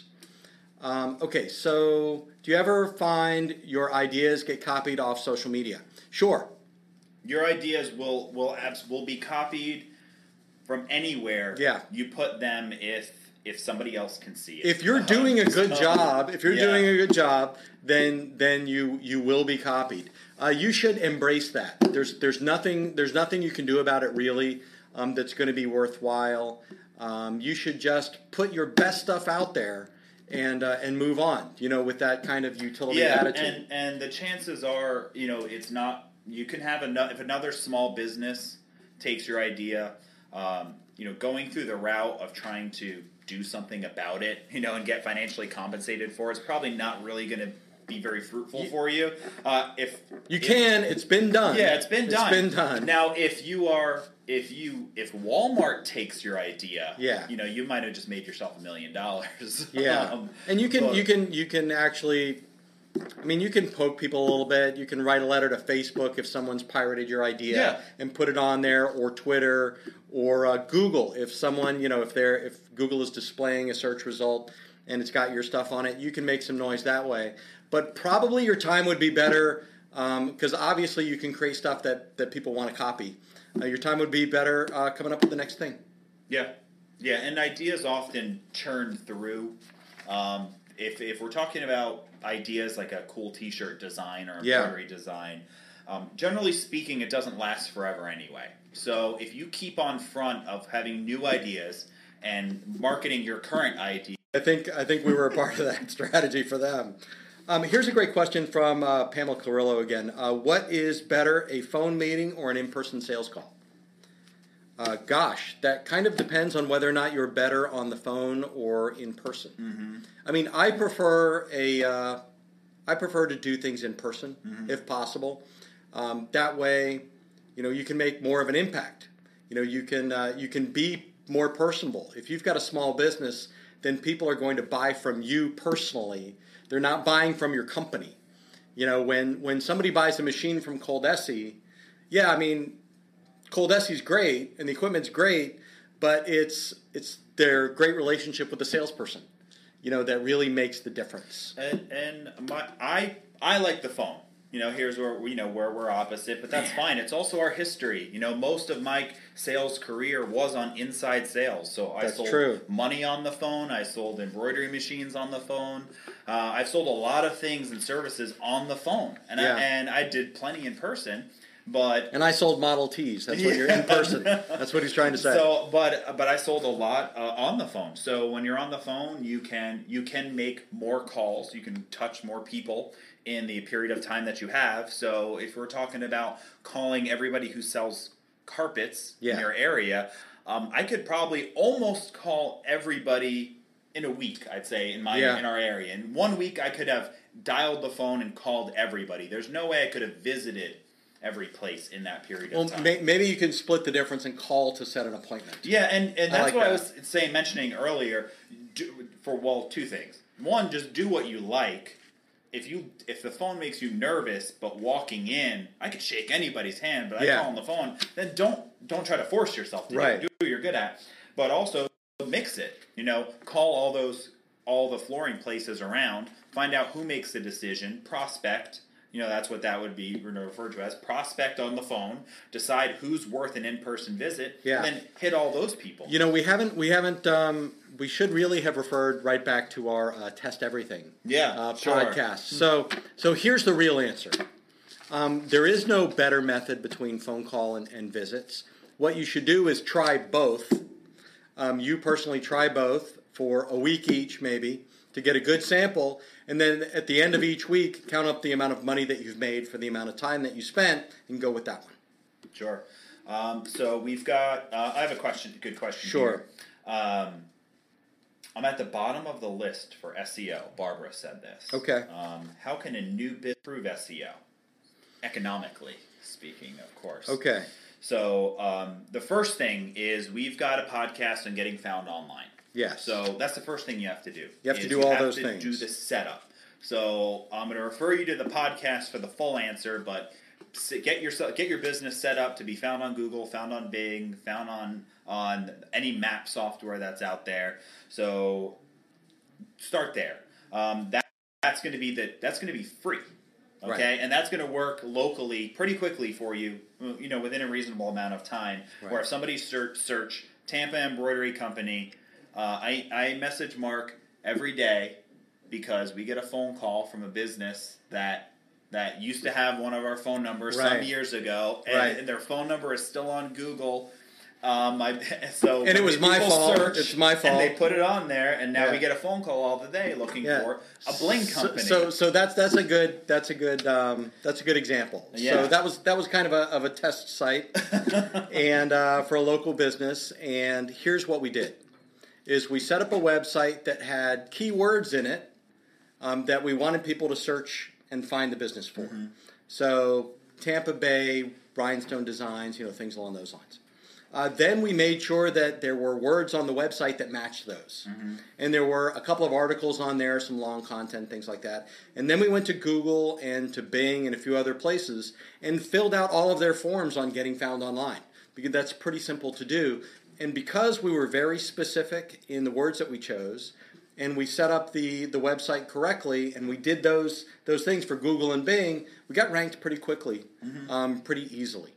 Um, okay, so do you ever find your ideas get copied off social media? Sure. Your ideas will will abs- will be copied from anywhere. Yeah. You put them if if somebody else can see it. If you're doing a good So, job, if you're yeah. doing a good job, then then you you will be copied. Uh, you should embrace that. There's there's nothing there's nothing you can do about it really um, that's going to be worthwhile. Um, you should just put your best stuff out there and uh, and move on. You know, with that kind of utility yeah, attitude. and and the chances are, you know, it's not. You can have another if another small business takes your idea, um, you know, going through the route of trying to do something about it, you know, and get financially compensated for it's probably not really going to be very fruitful You- for you. Uh, if you if- can. It's been done. yeah, it's been done. It's been done. Now, if you are, if you, if Walmart takes your idea, Yeah. you know, you might have just made yourself a million dollars. Yeah, Um, and you can but- you can you can actually, I mean, you can poke people a little bit. You can write a letter to Facebook if someone's pirated your idea Yeah. and put it on there, or Twitter, or uh, Google. If someone, you know, if they're if Google is displaying a search result and it's got your stuff on it, you can make some noise that way. But probably your time would be better because obviously you can create stuff that, that people want to copy. Uh, your time would be better uh, coming up with the next thing. Yeah, yeah, and ideas often churn through. Um, if if we're talking about ideas like a cool T-shirt design or Yeah. embroidery design, um, generally speaking, it doesn't last forever anyway. So if you keep on front of having new ideas and marketing your current idea, I think I think we were a part of that strategy for them. Um, here's a great question from uh, Pamela Carrillo again. Uh, what is better, a phone meeting or an in-person sales call? Uh, gosh, that kind of depends on whether or not you're better on the phone or in person. Mm-hmm. I mean, I prefer a uh, I prefer to do things in person mm-hmm. if possible. Um, that way, you know, you can make more of an impact. You know, you can uh, you can be more personable. If you've got a small business, then people are going to buy from you personally. They're not buying from your company. You know, when when somebody buys a machine from Coldesi, yeah, I mean, Coldesi's great and the equipment's great, but it's it's their great relationship with the salesperson, you know, that really makes the difference. And and my I I like the phone. You know, here's where you know where we're opposite, but that's fine. It's also our history. You know, most of my sales career was on inside sales. So I That's sold true. money on the phone. I sold embroidery machines on the phone. Uh, I've sold a lot of things and services on the phone, and Yeah. I, and I did plenty in person. But And I sold Model Ts. That's what you're in person. That's what he's trying to say. So, but but I sold a lot uh, on the phone. So when you're on the phone, you can you can make more calls. You can touch more people in the period of time that you have. So if we're talking about calling everybody who sells carpets Yeah. in your area, um, I could probably almost call everybody in a week. I'd say in my Yeah. in our area. In one week, I could have dialed the phone and called everybody. There's no way I could have visited every place in that period well, of time. may, maybe you can split the difference and call to set an appointment. Yeah, and, and I that's like what I that. was saying, mentioning earlier. Do, for well, two things. One, just do what you like. If you if the phone makes you nervous, but walking in, I could shake anybody's hand, but I Yeah. call on the phone. Then don't don't try to force yourself to Right. do what you're good at. But also mix it. You know, call all those all the flooring places around. Find out who makes the decision. Prospect. You know, that's what that would be referred to as. Prospect on the phone. Decide who's worth an in-person visit. Yeah. And then hit all those people. You know, we haven't, we haven't, um, we should really have referred right back to our uh, Test Everything Yeah, uh, sure. podcast. So, so here's the real answer. Um, there is no better method between phone call and, and visits. What you should do is try both. Um, you personally try both for a week each, maybe, to get a good sample, and then at the end of each week, count up the amount of money that you've made for the amount of time that you spent, and go with that one. Sure. Um, so we've got. Uh, I have a question. Good question. Sure. Here. Um, I'm at the bottom of the list for S E O. Barbara said this. Okay. Um, how can a new business improve S E O? Economically speaking, of course. Okay. So um, the first thing is we've got a podcast on getting found online. Yes. So that's the first thing you have to do. You have to is do all have those to things. Do the setup. So I'm going to refer you to the podcast for the full answer, but get your get your business set up to be found on Google, found on Bing, found on on any map software that's out there. So start there. Um, that that's going to be the that's going to be free. Okay, Right. and that's going to work locally pretty quickly for you, you know, within a reasonable amount of time. Right. Where if somebody search, search Tampa Embroidery Company, uh, I, I message Mark every day because we get a phone call from a business that that used to have one of our phone numbers Right. some years ago, and, Right. and their phone number is still on Google. Um, I, so And it was my people fault. search, It's my fault. And they put it on there, and now Yeah. we get a phone call all the day looking Yeah. for a bling So- company. So, so that's that's a good that's a good um, that's a good example. Yeah. So that was that was kind of a of a test site, and uh, for a local business. And here's what we did: is we set up a website that had keywords in it um, that we wanted people to search and find the business for. Mm-hmm. So Tampa Bay rhinestone designs, you know, things along those lines. Uh, then we made sure that there were words on the website that matched those. Mm-hmm. And there were a couple of articles on there, some long content, things like that. And then we went to Google and to Bing and a few other places and filled out all of their forms on getting found online, because that's pretty simple to do. And because we were very specific in the words that we chose, and we set up the, the website correctly, and we did those those things for Google and Bing, we got ranked pretty quickly, Mm-hmm. um, pretty easily.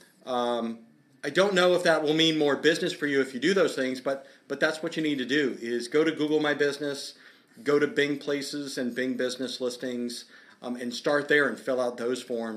Um, I don't know if that will mean more business for you if you do those things, but but that's what you need to do, is go to Google My Business, go to Bing Places and Bing Business Listings, um, and start there and fill out those forms.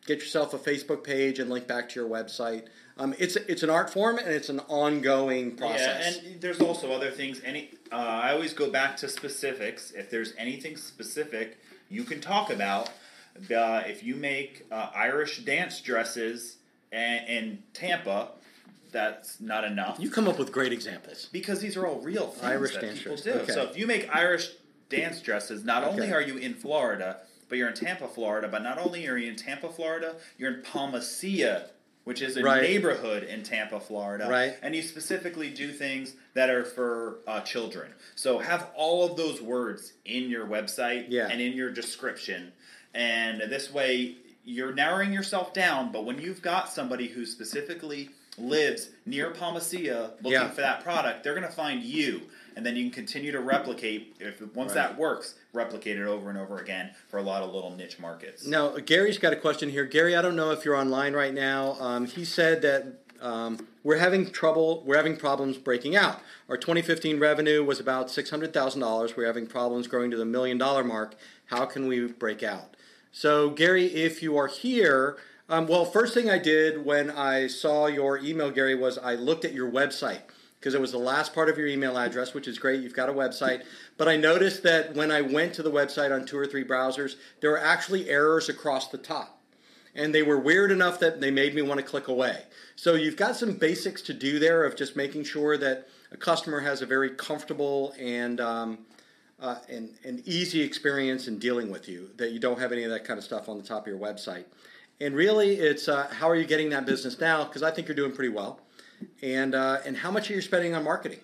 get yourself a Facebook page and link back to your website. Um, it's it's an art form and it's an ongoing process. Yeah, and there's also other things. Any uh, I always go back to specifics. If there's anything specific you can talk about, uh, if you make uh, Irish dance dresses and, in Tampa, that's not enough. You come up with great examples because these are all real things Irish that dance people dresses. do. Okay. So if you make Irish dance dresses, not Okay. only are you in Florida, but you're in Tampa, Florida. But not only are you in Tampa, Florida, you're in Palmacia, which is a Right. neighborhood in Tampa, Florida. Right. And you specifically do things that are for uh, children. So have all of those words in your website Yeah. and in your description. And this way, you're narrowing yourself down. But when you've got somebody who specifically lives near Palmacia looking Yeah. for that product, they're going to find you. And then you can continue to replicate. If once Right. that works, replicate it over and over again for a lot of little niche markets. Now, Gary's got a question here. Gary, I don't know if you're online right now. Um, he said that um, we're having trouble, we're having problems breaking out. Our twenty fifteen revenue was about six hundred thousand dollars. We're having problems growing to the million dollar mark. How can we break out? So, Gary, if you are here, um, well, first thing I did when I saw your email, Gary, was I looked at your website, because it was the last part of your email address, which is great. You've got a website. But I noticed that when I went to the website on two or three browsers, there were actually errors across the top. And they were weird enough that they made me want to click away. So you've got some basics to do there of just making sure that a customer has a very comfortable and um, uh, and, and easy experience in dealing with you, that you don't have any of that kind of stuff on the top of your website. And really, it's uh, how are you getting that business now? Because I think you're doing pretty well. And uh, and how much are you spending on marketing?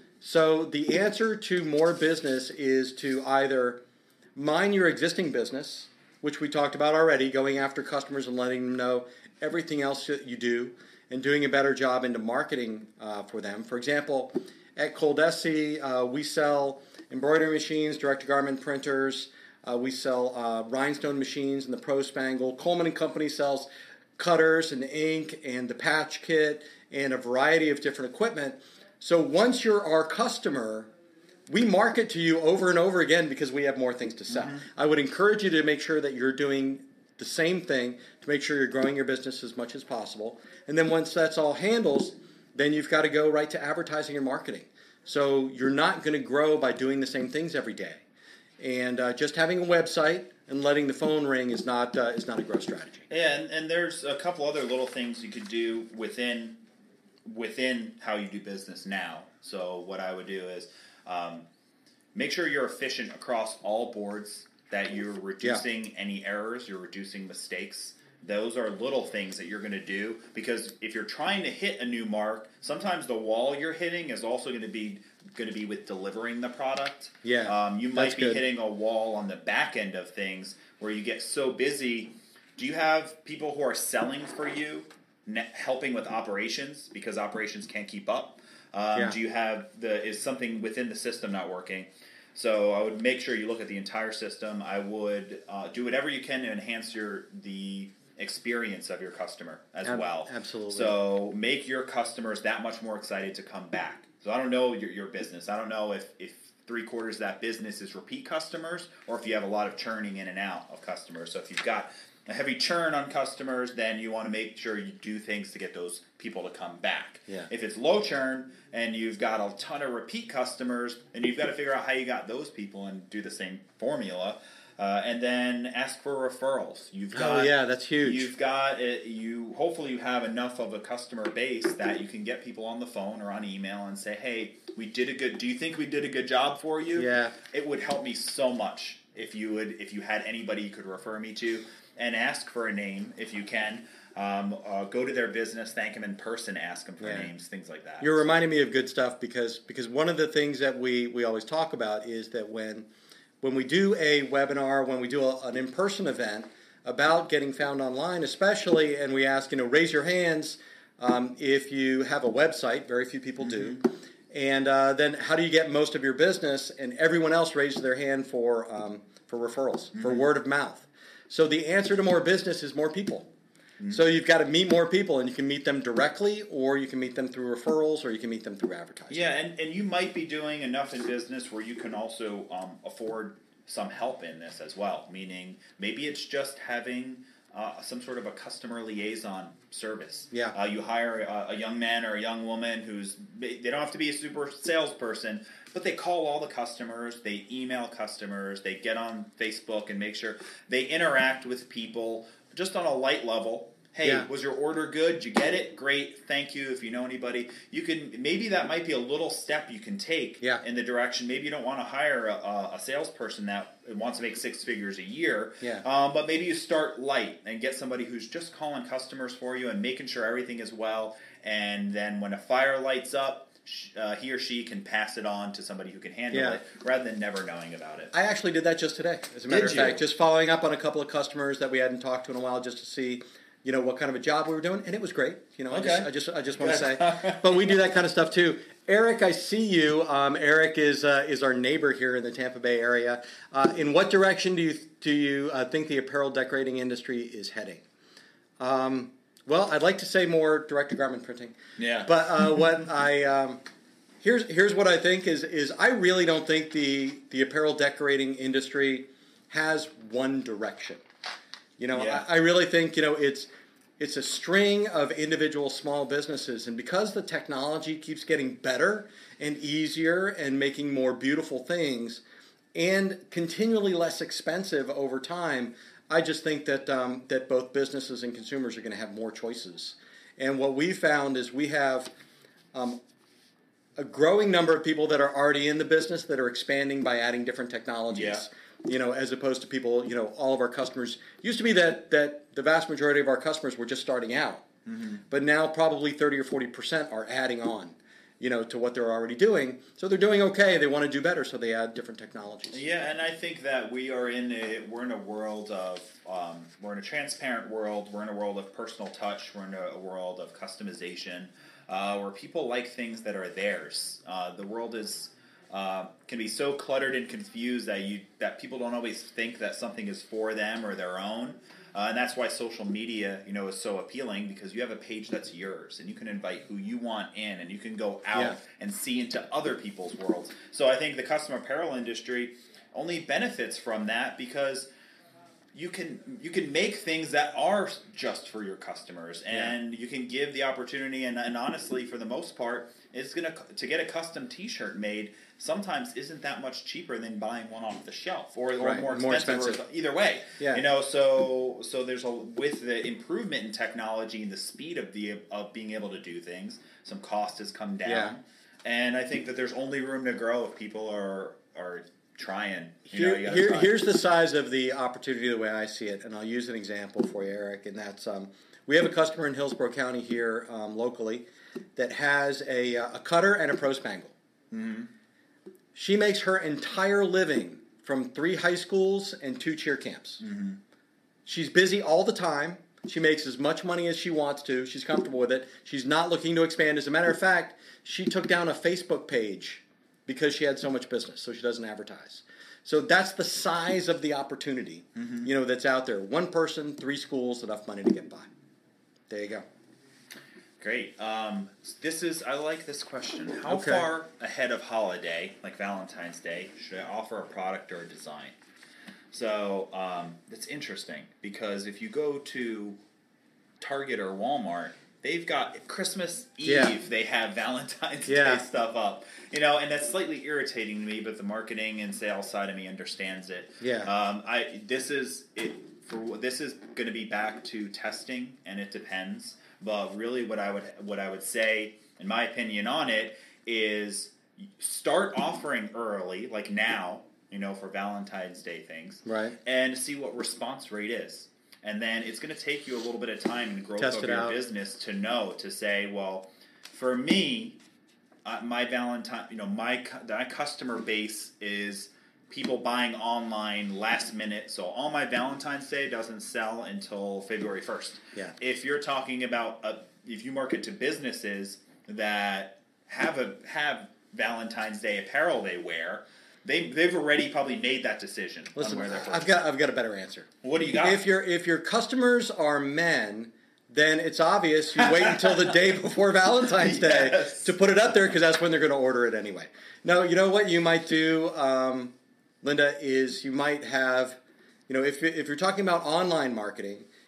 So the answer to more business is to either mine your existing business, which we talked about already, going after customers and letting them know everything else that you do, and doing a better job into marketing uh, for them. For example, at Coldesi, uh, we sell embroidery machines, direct-to-garment printers. Uh, we sell uh, rhinestone machines and the Pro Spangle. Coleman and Company sells cutters and ink and the patch kit and a variety of different equipment. So once you're our customer, we market to you over and over again because we have more things to sell. Mm-hmm. I would encourage you to make sure that you're doing the same thing to make sure you're growing your business as much as possible. And then once that's all handled, then you've got to go right to advertising and marketing. So you're not going to grow by doing the same things every day. And uh, just having a website and letting the phone ring is not uh, is not a growth strategy. Yeah, and, and there's a couple other little things you could do within within how you do business now. So what I would do is um, make sure you're efficient across all boards, that you're reducing yeah. any errors, you're reducing mistakes. Those are little things that you're going to do, because if you're trying to hit a new mark, sometimes the wall you're hitting is also going to be going to be with delivering the product. Yeah, um, you might be good. hitting a wall on the back end of things where you get so busy. Do you have people who are selling for you, helping with operations because operations can't keep up? Um, yeah. Do you have the is something within the system not working? So I would make sure you look at the entire system. I would uh, do whatever you can to enhance your the experience of your customer as Ab- well. Absolutely. So make your customers that much more excited to come back. So I don't know your, your business. I don't know if, if three quarters of that business is repeat customers or if you have a lot of churning in and out of customers. So if you've got a heavy churn on customers, then you want to make sure you do things to get those people to come back. Yeah. If it's low churn and you've got a ton of repeat customers, and you've got to figure out how you got those people and do the same formula. Uh, and then ask for referrals. You've got, oh yeah, that's huge. You've got it, you. Hopefully, you have enough of a customer base that you can get people on the phone or on email and say, "Hey, we did a good. Do you think we did a good job for you?" Yeah, it would help me so much if you would if you had anybody you could refer me to, and ask for a name if you can. Um, uh, go to their business, thank them in person, ask them for yeah. names, things like that. You're reminding me of good stuff because because one of the things that we we always talk about is that when When we do a webinar, when we do a, an in-person event about getting found online, especially, and we ask, you know, raise your hands um, if you have a website. Very few people mm-hmm. do. And uh, then how do you get most of your business? And everyone else raises their hand for um, for referrals, mm-hmm. for word of mouth. So the answer to more business is more people. Mm-hmm. So you've got to meet more people, and you can meet them directly, or you can meet them through referrals, or you can meet them through advertising. Yeah, and, and you might be doing enough in business where you can also um, afford some help in this as well, meaning maybe it's just having uh, some sort of a customer liaison service. Yeah. Uh, you hire a, a young man or a young woman who's, they don't have to be a super salesperson, but they call all the customers, they email customers, they get on Facebook and make sure they interact with people just on a light level. Hey, yeah. was your order good? Did you get it? Great. Thank you. If you know anybody, you can, maybe that might be a little step you can take yeah. in the direction. Maybe you don't want to hire a, a salesperson that wants to make six figures a year. Yeah. Um, but maybe you start light and get somebody who's just calling customers for you and making sure everything is well. And then when a fire lights up, Uh, he or she can pass it on to somebody who can handle yeah. it rather than never knowing about it. I actually did that just today, as a matter Did of you? fact. Just following up on a couple of customers that we hadn't talked to in a while just to see, you know, what kind of a job we were doing, and it was great. You know, Okay. I just I just, I just want to say. But we do that kind of stuff too. Eric, I see you. Um, Eric is uh, is our neighbor here in the Tampa Bay area. Uh, in what direction do you do you uh, think the apparel decorating industry is heading? Um, well, I'd like to say more direct-to-garment printing. Yeah. But uh, what I um, here's here's what I think is is I really don't think the the apparel decorating industry has one direction. You know, Yeah. I, I really think, you know, it's it's a string of individual small businesses, and because the technology keeps getting better and easier and making more beautiful things and continually less expensive over time, I just think that um, that both businesses and consumers are going to have more choices. And what we found is we have um, a growing number of people that are already in the business that are expanding by adding different technologies. Yeah. You know, as opposed to people, you know, all of our customers used to be that that the vast majority of our customers were just starting out, mm-hmm. but now probably thirty or forty percent are adding on, you know, to what they're already doing. So they're doing okay. They want to do better, so they add different technologies. Yeah, and I think that we are in a we're in a world of um, we're in a transparent world. We're in a world of personal touch. We're in a, a world of customization, uh, where people like things that are theirs. Uh, the world is. Uh, can be so cluttered and confused that you that people don't always think that something is for them or their own, uh, and that's why social media, you know, is so appealing, because you have a page that's yours and you can invite who you want in, and you can go out Yeah. and see into other people's worlds. So I think the custom apparel industry only benefits from that, because you can you can make things that are just for your customers, and yeah. you can give the opportunity. And, and honestly, for the most part, it's gonna to get a custom T-shirt made. Sometimes isn't that much cheaper than buying one off the shelf, or, or right. more, more expensive, expensive. Or either way. Yeah. You know, so so there's a with the improvement in technology and the speed of the of being able to do things, some cost has come down, yeah. and I think that there's only room to grow if people are are. Trying. You Here, know, you here, try. Here's the size of the opportunity the way I see it, and I'll use an example for you, Eric, and that's um, we have a customer in Hillsborough County here um, locally that has a, a cutter and a pro spangle. Mm-hmm. She makes her entire living from three high schools and two cheer camps. Mm-hmm. She's busy all the time. She makes as much money as she wants to. She's comfortable with it. She's not looking to expand. As a matter of fact, she took down a Facebook page because she had so much business, so she doesn't advertise. So that's the size of the opportunity, mm-hmm. you know, that's out there. One person, three schools, enough money to get by. There you go. Great. Um, this is, I like this question. How Okay. far ahead of holiday, like Valentine's Day, should I offer a product or a design? So um, that's interesting, because if you go to Target or Walmart, they've got Christmas Eve, yeah. they have Valentine's yeah. Day stuff up. You know, and that's slightly irritating to me, but the marketing and sales side of me understands it. Yeah. Um, I this is it for this is going to be back to testing, and it depends. But really, what I would what I would say, in my opinion, on it is start offering early, like now, you know, for Valentine's Day things, right? And see what response rate is. And then it's going to take you a little bit of time and growth Test of it your out. business to know, to say, well, for me, uh, my Valentine, you know, my cu- my customer base is people buying online last minute. So all my Valentine's Day doesn't sell until February first. Yeah. If you're talking about, a, if you market to businesses that have a have Valentine's Day apparel they wear, They they've already probably made that decision. Listen, on where they're I've got I've got a better answer. What do you got? If your if your customers are men, then it's obvious you wait until the day before Valentine's Day Yes. to put it up there, because that's when they're going to order it anyway. No, you know what you might do, um, Linda, is you might have, you know, if if you're talking about online marketing,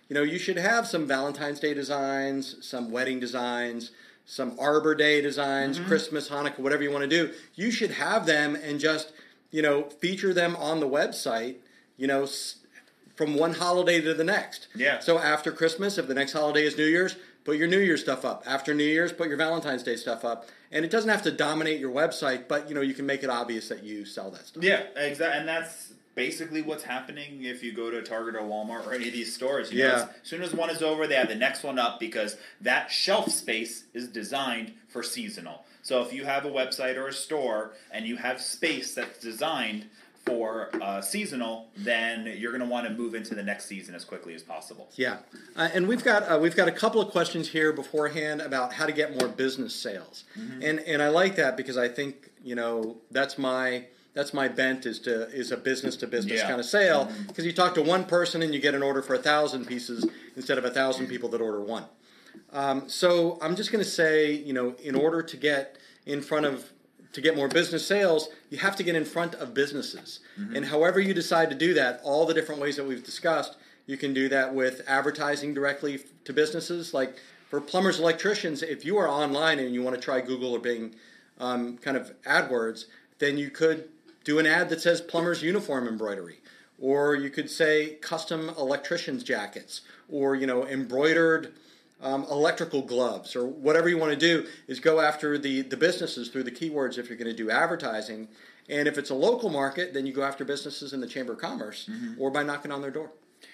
you know, you should have some Valentine's Day designs, some wedding designs, some Arbor Day designs, mm-hmm. Christmas, Hanukkah, whatever you want to do. You should have them and just, you know, feature them on the website, you know, from one holiday to the next. Yeah. So after Christmas, if the next holiday is New Year's, put your New Year's stuff up. After New Year's, put your Valentine's Day stuff up. And it doesn't have to dominate your website, but, you know, you can make it obvious that you sell that stuff. Yeah, exactly. And that's basically what's happening if you go to Target or Walmart or any of these stores. You yeah. know, as soon as one is over, they have the next one up because that shelf space is designed for seasonal. So if you have a website or a store and you have space that's designed for uh, seasonal, then you're going to want to move into the next season as quickly as possible. Yeah, uh, and we've got uh, we've got a couple of questions here beforehand about how to get more business sales, mm-hmm. and and I like that because I think you know that's my that's my bent is to is a business to business kind of sale because mm-hmm. you talk to one person and you get an order for a thousand pieces instead of a thousand people that order one. Um, so I'm just going to say you know in order to get in front of to get more business sales, you have to get in front of businesses. Mm-hmm. And however you decide to do that, all the different ways that we've discussed, you can do that with advertising directly to businesses. Like for plumbers, electricians, if you are online and you want to try Google or Bing um, kind of AdWords, then you could do an ad that says plumber's uniform embroidery. Or you could say custom electrician's jackets or, you know, embroidered Um, electrical gloves or whatever you want to do is go after the, the businesses through the keywords if you're going to do advertising. And if it's a local market, then you go after businesses in the Chamber of Commerce mm-hmm. or by knocking on their door.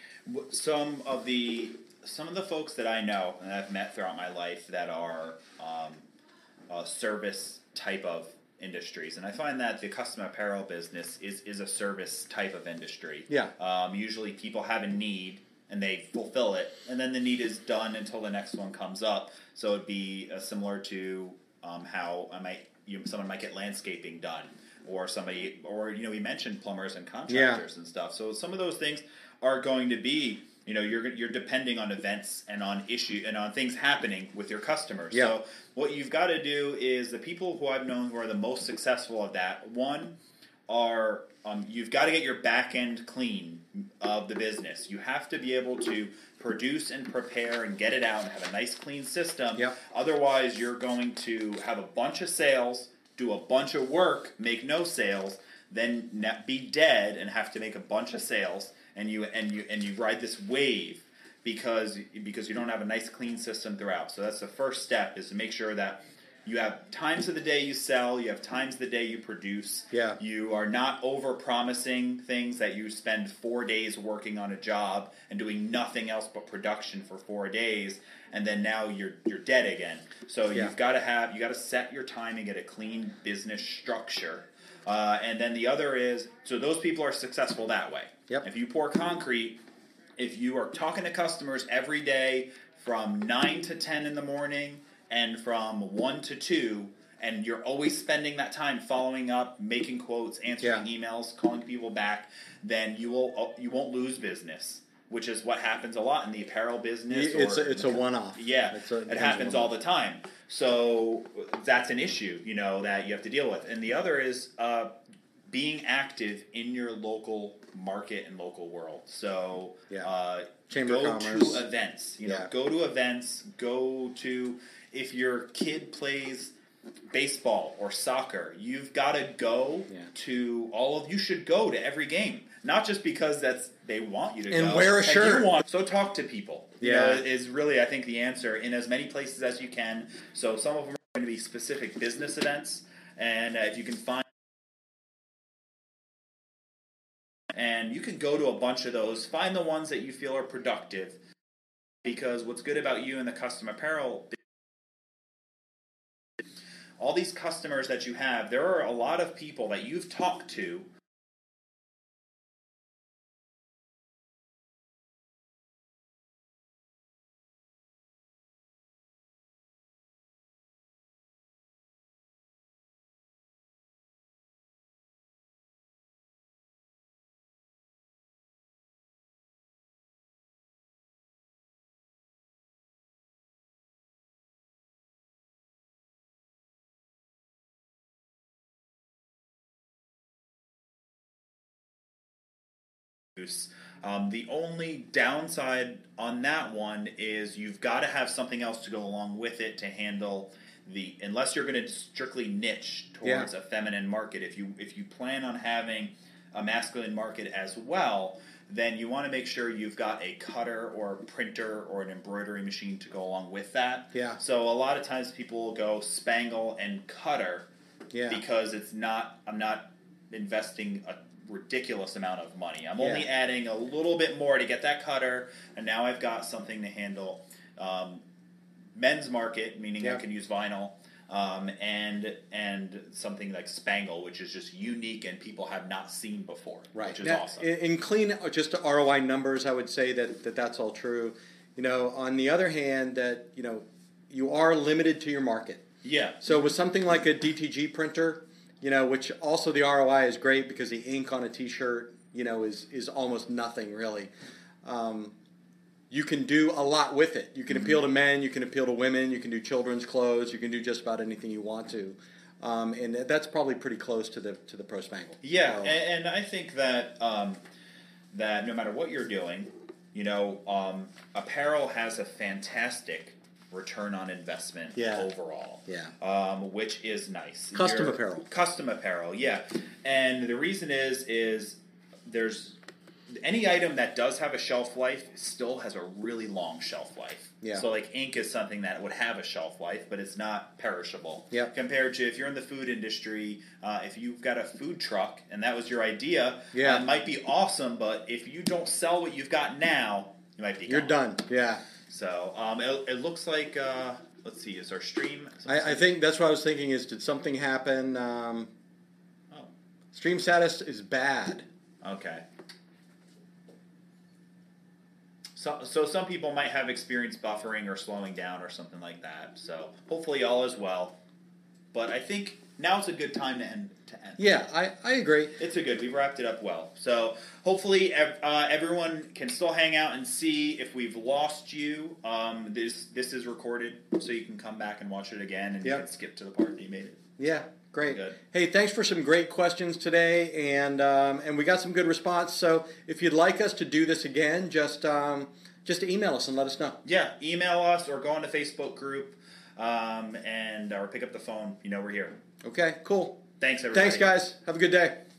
Some of the some of the folks that I know and I've met throughout my life that are um, uh, service type of industries, and I find that the custom apparel business is, is a service type of industry. Yeah. Um, usually people have a need and they fulfill it, and then the need is done until the next one comes up. So it'd be uh, similar to um, how I might you know, someone might get landscaping done, or somebody, or you know, we mentioned plumbers and contractors yeah. and stuff. So some of those things are going to be, you know, you're you're depending on events and on issue and on things happening with your customers. Yeah. So what you've got to do is the people who I've known who are the most successful at that one are. Um, you've got to get your back end clean of the business. You have to be able to produce and prepare and get it out and have a nice clean system. Yep. Otherwise, you're going to have a bunch of sales, do a bunch of work, make no sales, then be dead and have to make a bunch of sales, and you and you and you ride this wave because because you don't have a nice clean system throughout. So that's the first step, is to make sure that you have times of the day you sell, you have times of the day you produce. Yeah. You are not over-promising things that you spend four days working on a job and doing nothing else but production for four days, and then now you're you're dead again. So yeah. you've got to have you got to set your time and get a clean business structure. Uh, and then the other is, so those people are successful that way. Yep. If you pour concrete, if you are talking to customers every day from nine to ten in the morning, and from one to two, and you're always spending that time following up, making quotes, answering yeah. emails, calling people back, then you will you won't lose business, which is what happens a lot in the apparel business. It's or, a, it's a one-off. Yeah, it's a, it happens all the time. So that's an issue, you know, that you have to deal with. And the other is uh, being active in your local market and local world. So yeah. uh, Chamber go of Commerce. to events. You yeah. know, go to events. Go to if your kid plays baseball or soccer, you've got to go yeah. to all of. You should go to every game, not just because that's they want you to and go. wear a and shirt. You want, so talk to people. You yeah, know, is really I think the answer in as many places as you can. So some of them are going to be specific business events, and uh, if you can find. And you can go to a bunch of those. Find the ones that you feel are productive. Because what's good about you in the custom apparel, all these customers that you have, there are a lot of people that you've talked to Um, the only downside on that one is you've got to have something else to go along with it to handle the, unless you're going to strictly niche towards Yeah. a feminine market. If you if you plan on having a masculine market as well, then you want to make sure you've got a cutter or a printer or an embroidery machine to go along with that. Yeah. So a lot of times people will go spangle and cutter Yeah. because it's not, I'm not investing a ridiculous amount of money. I'm only Yeah. adding a little bit more to get that cutter, and now I've got something to handle um, men's market, meaning Yeah. I can use vinyl, um, and and something like spangle, which is just unique and people have not seen before, Right. which is Now, awesome. In, in clean, just R O I numbers, I would say that, that that's all true. You know, on the other hand, that, you know, you are limited to your market. Yeah. So with something like a D T G printer, you know, which also the R O I is great because the ink on a T-shirt, you know, is is almost nothing really. Um, you can do a lot with it. You can Mm-hmm. appeal to men, you can appeal to women, you can do children's clothes, you can do just about anything you want to, um, and that's probably pretty close to the to the Pro Spangle. Yeah, So- and, and I think that um, that no matter what you're doing, you know, um, apparel has a fantastic return on investment Yeah. overall. Yeah. Um, which is nice. Custom You're- apparel. Custom apparel, yeah. And the reason is is there's any item that does have a shelf life still has a really long shelf life. Yeah. So like ink is something that would have a shelf life, but it's not perishable. Yep. Compared to if you're in the food industry, uh, if you've got a food truck and that was your idea, Yeah. uh, it might be awesome, but if you don't sell what you've got now, you might be You're gone. done. Yeah. So um, it, it looks like, uh, let's see, is our stream? I, I think that's what I was thinking is, did something happen? Um, Oh, stream status is bad. okay. So, so some people might have experienced buffering or slowing down or something like that. So hopefully all is well. But I think now's a good time to end. To end. Yeah, I, I agree. It's a good. We've wrapped it up well. So hopefully ev- uh, everyone can still hang out and see if we've lost you. Um, this this is recorded, so you can come back and watch it again, and Yep. you can skip to the part that you made it. Yeah, great. Good. Hey, thanks for some great questions today, and um, and we got some good response. So if you'd like us to do this again, just um, just email us and let us know. Yeah, email us or go on the Facebook group, um, and or pick up the phone. You know we're here. Okay, cool. Thanks, everybody. Thanks, guys. Have a good day.